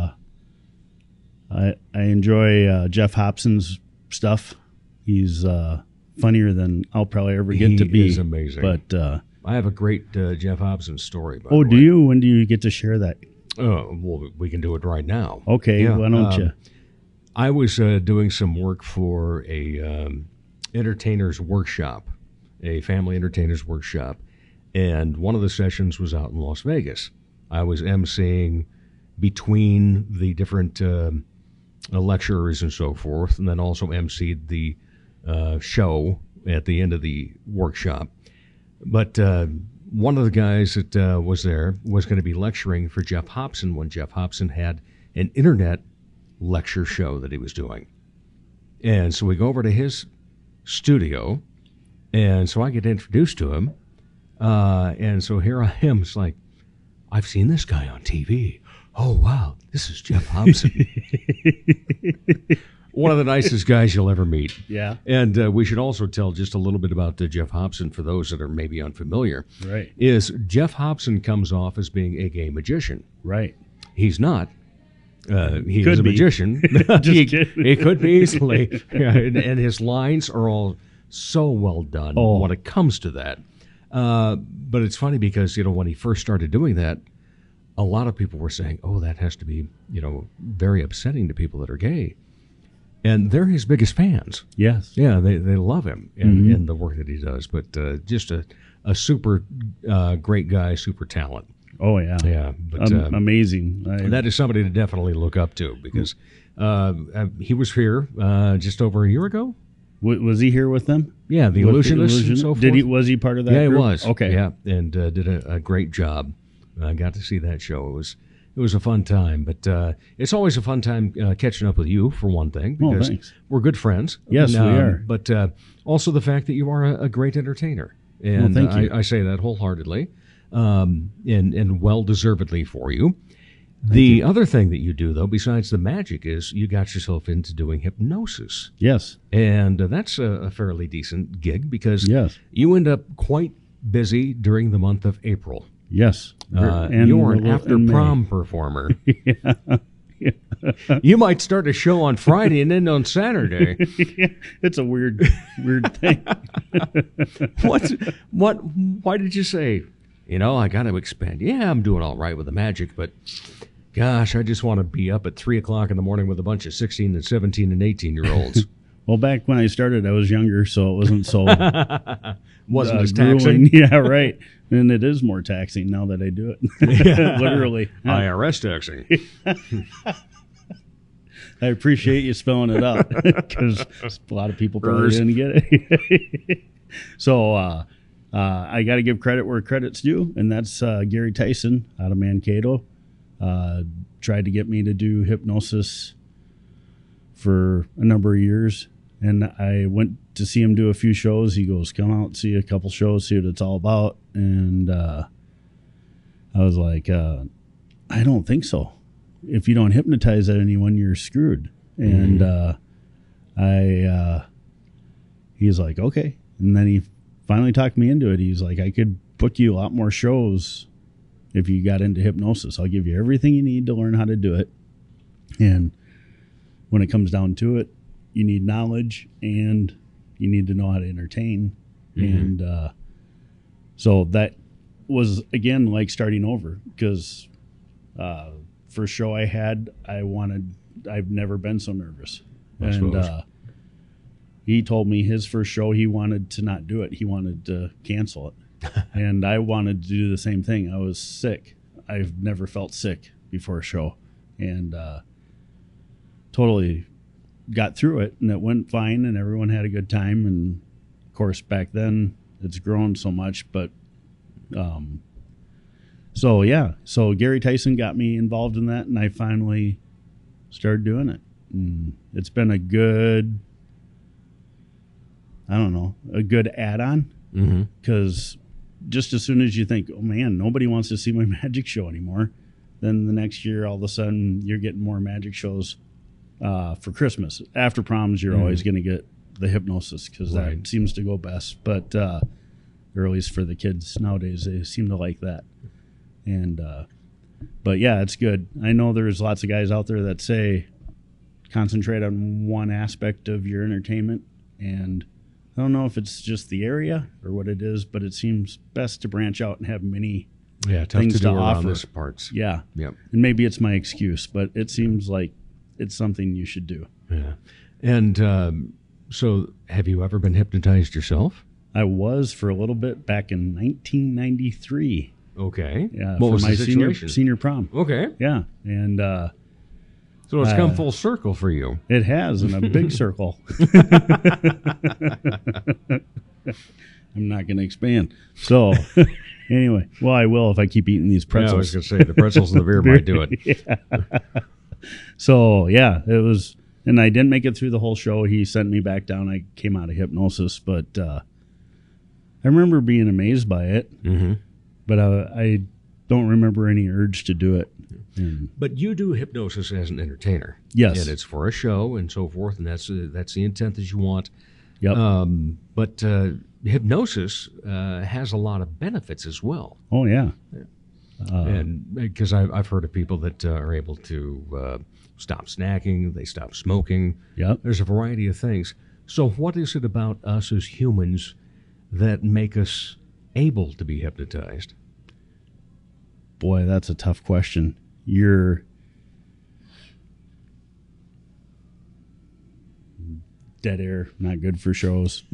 I enjoy Jeff Hobson's stuff. He's funnier than I'll probably ever get to be. He is amazing. But I have a great Jeff Hobson story. By the way. do you? When do you get to share that? Well, we can do it right now. Okay, Yeah, why don't you? I was doing some work for a entertainer's workshop, a family entertainer's workshop, and one of the sessions was out in Las Vegas. I was emceeing between the different lecturers and so forth, and then also emceed the show at the end of the workshop. But one of the guys that was there was going to be lecturing for Jeff Hobson when Jeff Hobson had an internet lecture show that he was doing. And so we go over to his studio, and so I get introduced to him. And so here I am. It's like, I've seen this guy on TV. Oh, wow, this is Jeff Hobson. One of the nicest guys you'll ever meet. Yeah. And we should also tell just a little bit about Jeff Hobson for those that are maybe unfamiliar. Right. Is Jeff Hobson comes off as being a gay magician. Right. He's not. He Could is a be. magician. Just kidding. He could be easily. And his lines are all so well done when it comes to that. But it's funny because, when he first started doing that, a lot of people were saying, oh, that has to be, very upsetting to people that are gay. And they're his biggest fans. Yes. Yeah, they love him and the work that he does. But just a super great guy, super talent. Oh, yeah. Yeah. But, amazing. that is somebody to definitely look up to because he was here just over a year ago. Was he here with them? Yeah, the Illusionists and so forth. Was he part of that Yeah, group? he was. Okay. Yeah, and did a great job. I got to see that show. It was a fun time, but it's always a fun time catching up with you, for one thing, because thanks. we're good friends. Yes, we are. But also the fact that you are a great entertainer. And thank you. I say that wholeheartedly and well-deservedly for you. The other thing that you do, though, besides the magic, is you got yourself into doing hypnosis. Yes. And that's a fairly decent gig because Yes. you end up quite busy during the month of April. Yes. You're an after-prom performer. You might start a show on Friday and end on Saturday. It's a weird thing. Why did you say, I got to expand? Yeah, I'm doing all right with the magic, but gosh, I just want to be up at 3 o'clock in the morning with a bunch of 16 and 17 and 18-year-olds. Well, back when I started, I was younger, so it wasn't so Wasn't as grueling. taxing. Yeah, right. And it is more taxing now that I do it. Literally. IRS taxing. I appreciate you spelling it out because a lot of people probably didn't get it. So I got to give credit where credit's due, and that's Gary Tyson out of Mankato. Tried to get me to do hypnosis for a number of years, and I went to see him do a few shows. He goes, come out, see a couple shows, see what it's all about. And I was like, I don't think so. If you don't hypnotize anyone, you're screwed. And he's like, okay. And then he finally talked me into it. He's like, I could book you a lot more shows if you got into hypnosis. I'll give you everything you need to learn how to do it. And when it comes down to it, you need knowledge and you need to know how to entertain. And so that was, again, like starting over, because first show I had, I've never been so nervous. And he told me his first show, he wanted to not do it. He wanted to cancel it. And I wanted to do the same thing. I was sick. I've never felt sick before a show. And totally got through it, and it went fine, and everyone had a good time. And of course, back then it's grown so much, but so Gary Tyson got me involved in that, and I finally started doing it. And it's been a good add-on, because just as soon as you think, oh man, nobody wants to see my magic show anymore, then the next year all of a sudden you're getting more magic shows for Christmas. After proms, you're always going to get the hypnosis, because that seems to go best. But or at least for the kids nowadays, they seem to like that. And but yeah, it's good. I know there's lots of guys out there that say concentrate on one aspect of your entertainment, and I don't know if it's just the area or what it is, but it seems best to branch out and have many things to offer. Those parts. Yeah. Yep. And maybe it's my excuse, but it seems like it's something you should do. Yeah. And so have you ever been hypnotized yourself? I was for a little bit back in 1993. Okay. Yeah. What for was my the situation? senior prom. Okay. Yeah. And so it's come full circle for you. it has, in a big circle. I'm not going to expand. So anyway, well, I will if I keep eating these pretzels. Yeah, I was going to say the pretzels and the beer might do it. Yeah. So yeah, it was, and I didn't make it through the whole show. He sent me back down. I came out of hypnosis, but I remember being amazed by it. But I don't remember any urge to do it. But you do hypnosis as an entertainer. Yes. And it's for a show and so forth, and that's the intent that you want. Yep. But hypnosis has a lot of benefits as well. Oh yeah. And because I've heard of people that are able to stop snacking, they stop smoking. Yep. There's a variety of things. So what is it about us as humans that make us able to be hypnotized? Boy, that's a tough question. You're dead air, not good for shows.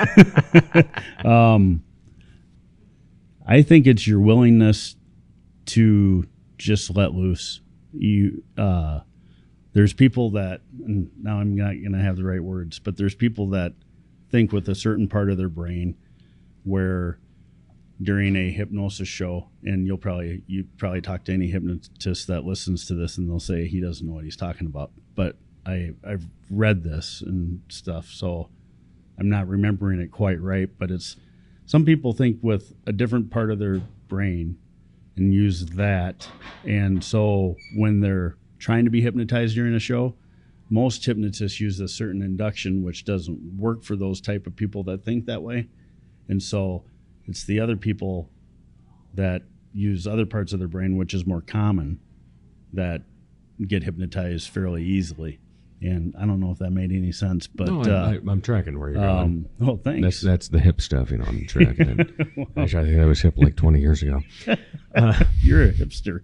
I think it's your willingness to just let loose. There's people that, and now I'm not going to have the right words, but there's people that think with a certain part of their brain where during a hypnosis show, and you probably talk to any hypnotist that listens to this, and they'll say he doesn't know what he's talking about. But I've read this and stuff, so I'm not remembering it quite right. But it's, some people think with a different part of their brain and use that, and so when they're trying to be hypnotized during a show, most hypnotists use a certain induction, which doesn't work for those type of people that think that way, and so it's the other people that use other parts of their brain, which is more common, that get hypnotized fairly easily. And I don't know if that made any sense, but no, I'm tracking where you're going. Oh, thanks. That's the hip stuff, I'm tracking it. Actually, I think I was hip like 20 years ago. You're a hipster.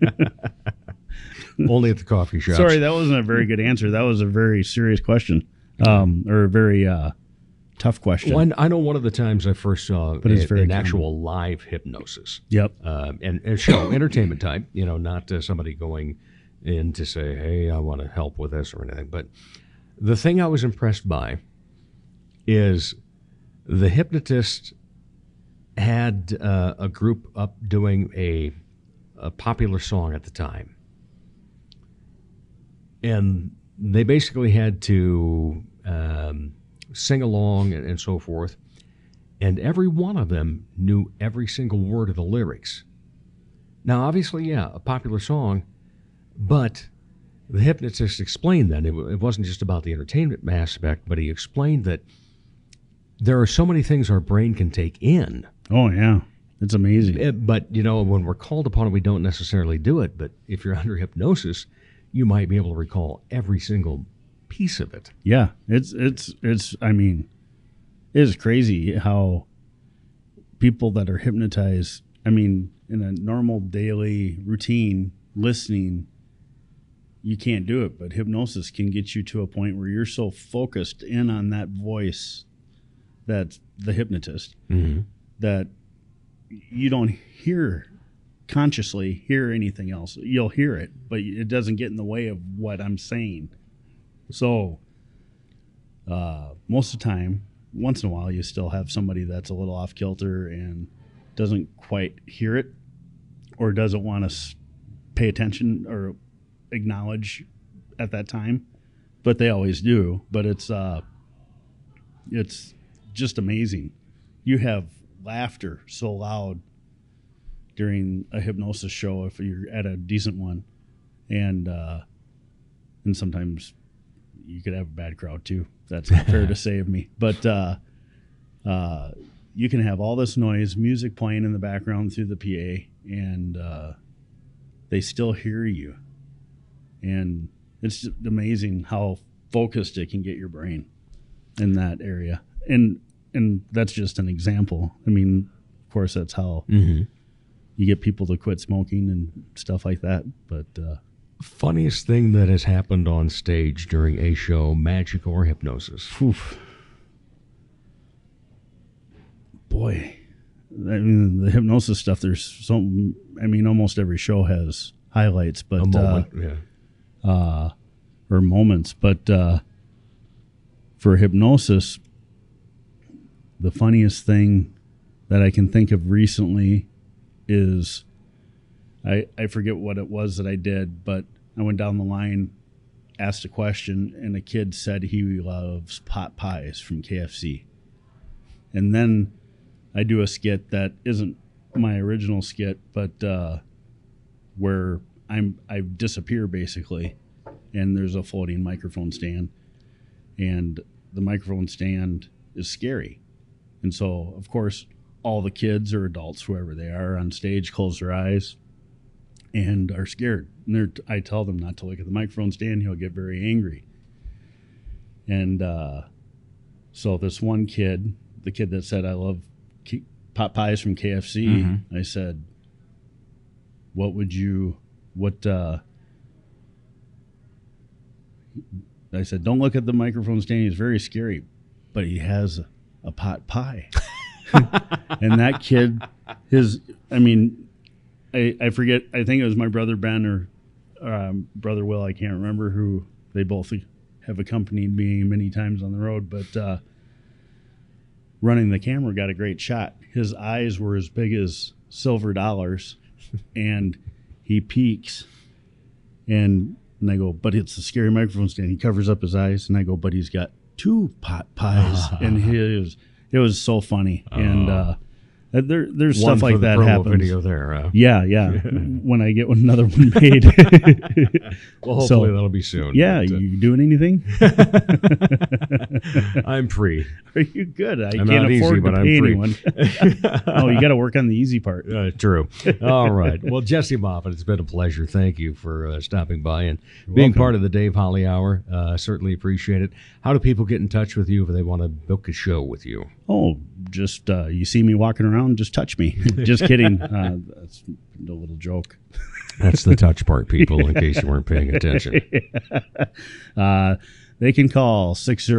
Only at the coffee shop. Sorry, that wasn't a very good answer. That was a very serious question, or a very tough question. Well, I know one of the times I first saw But it's very an common. actual live hypnosis. Yep. And show, entertainment type, not somebody going in to say, hey, I want to help with this or anything. But the thing I was impressed by is the hypnotist had a group up doing a popular song at the time. And they basically had to sing along and so forth. And every one of them knew every single word of the lyrics. Now, obviously, a popular song, but the hypnotist explained that it wasn't just about the entertainment aspect, but he explained that there are so many things our brain can take in. Oh, yeah. It's amazing. But, when we're called upon it, we don't necessarily do it. But if you're under hypnosis, you might be able to recall every single piece of it. Yeah. It's I mean, it is crazy how people that are hypnotized, I mean, in a normal daily routine, listening, you can't do it, but hypnosis can get you to a point where you're so focused in on that voice, that's the hypnotist, that you don't consciously hear anything else. You'll hear it, but it doesn't get in the way of what I'm saying. So most of the time, once in a while, you still have somebody that's a little off kilter and doesn't quite hear it or doesn't want to pay attention or acknowledge at that time, but they always do. But it's just amazing. You have laughter so loud during a hypnosis show if you're at a decent one, and sometimes you could have a bad crowd too. That's not fair to say of me, but you can have all this noise, music playing in the background through the PA, and they still hear you. And it's just amazing how focused it can get your brain in that area. And that's just an example. I mean, of course, that's how you get people to quit smoking and stuff like that. But funniest thing that has happened on stage during a show, magic or hypnosis? Boy, I mean, the hypnosis stuff, there's some, I mean, almost every show has highlights, but A moment, or moments. But for hypnosis, the funniest thing that I can think of recently is I forget what it was that I did, but I went down the line, asked a question, and a kid said he loves pot pies from KFC. And then I do a skit that isn't my original skit, but where I disappear basically, and there's a floating microphone stand, and the microphone stand is scary. And so, of course, all the kids or adults, whoever they are on stage, close their eyes and are scared. And I tell them not to look at the microphone stand. He'll get very angry. And so this one kid, the kid that said, I love pot pies from KFC, I said, I said, don't look at the microphone stand. He's very scary, but he has a pot pie. And that kid, I forget, I think it was my brother Ben or brother Will, I can't remember, who they both have accompanied me many times on the road, but running the camera got a great shot. His eyes were as big as silver dollars, and he peeks, and I go, but it's a scary microphone stand. He covers up his eyes, and I go, but he's got 2 pot pies, and it was so funny. And There's One stuff like for the that promo happens. video there. Yeah. When I get another one made. Well, hopefully that'll be soon. Yeah, but, you doing anything? I'm free. Are you good? I I'm can't not afford easy, but to I'm pay free. anyone. Oh, you got to work on the easy part. True. All right. Well, Jesse Moffitt, it's been a pleasure. Thank you for stopping by and being part of the Dave Holly Hour. Certainly appreciate it. How do people get in touch with you if they want to book a show with you? Oh, just you see me walking around, just touch me. Just kidding. That's a little joke. That's the touch part, people, in case you weren't paying attention. They can call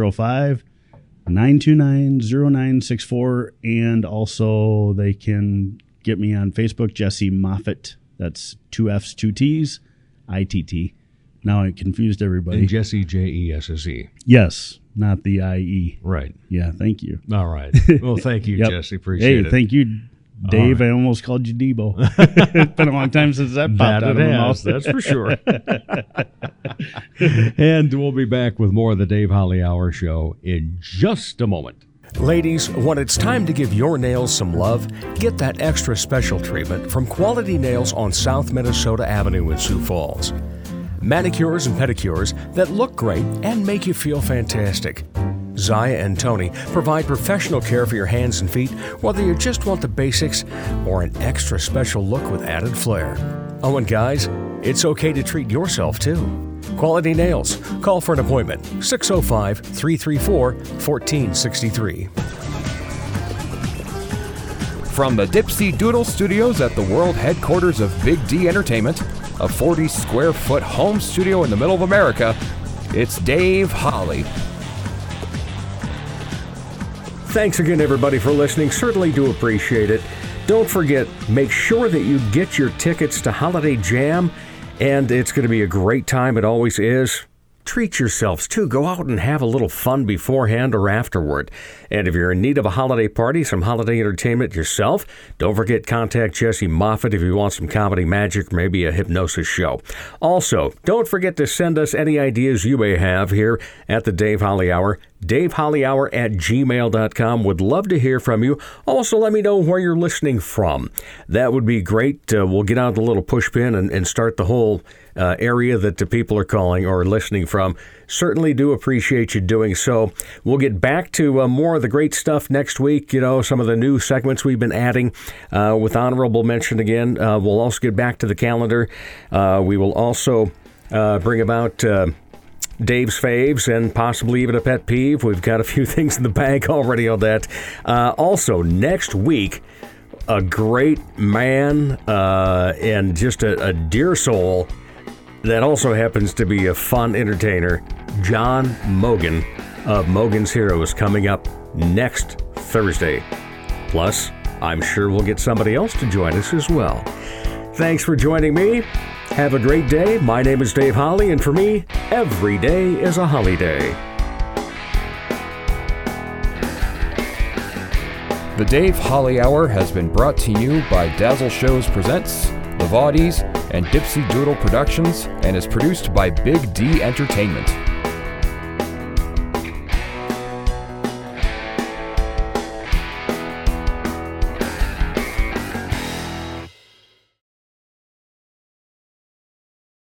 605-929-0964, and also they can get me on Facebook, Jesse Moffitt. That's 2 F's, 2 T's, ITT. Now I confused everybody. And Jesse, Jesse. Yes, not the IE. Right. Yeah, thank you. All right. Well, thank you, Yep. Jesse. Appreciate it. Hey, thank you, Dave. I almost called you Debo. It's been a long time since that popped out of my mouth. That's for sure. And we'll be back with more of the Dave Holly Hour show in just a moment. Ladies, when it's time to give your nails some love, get that extra special treatment from Quality Nails on South Minnesota Avenue in Sioux Falls. Manicures and pedicures that look great and make you feel fantastic. Zaya and Tony provide professional care for your hands and feet, whether you just want the basics or an extra special look with added flair. Oh, and guys, it's okay to treat yourself too. Quality Nails. Call for an appointment, 605-334-1463. From the Dipsy Doodle Studios at the world headquarters of Big D Entertainment, a 40-square-foot home studio in the middle of America, it's Dave Holly. Thanks again, everybody, for listening. Certainly do appreciate it. Don't forget, make sure that you get your tickets to Holiday Jam, and it's going to be a great time. It always is. Treat yourselves, too. Go out and have a little fun beforehand or afterward. And if you're in need of a holiday party, some holiday entertainment yourself, don't forget, contact Jesse Moffitt if you want some comedy magic, maybe a hypnosis show. Also, don't forget to send us any ideas you may have here at the Dave Holly Hour. DaveHollyHour@gmail.com. Would love to hear from you. Also, let me know where you're listening from. That would be great. We'll get out the little push pin and start the whole area that the people are calling or listening from. Certainly do appreciate you doing so. We'll get back to more of the great stuff next week. You know, some of the new segments we've been adding with honorable mention again. We'll also get back to the calendar. We will also bring about Dave's faves and possibly even a pet peeve. We've got a few things in the bag already on that. Also, next week, a great man and just a dear soul that also happens to be a fun entertainer, John Mogan of Mogan's Heroes, coming up next Thursday. Plus, I'm sure we'll get somebody else to join us as well. Thanks for joining me. Have a great day. My name is Dave Holly, and for me, every day is a holiday. The Dave Holly Hour has been brought to you by Dazzle Shows Presents, The Vaudees, and Dipsy Doodle Productions, and is produced by Big D Entertainment.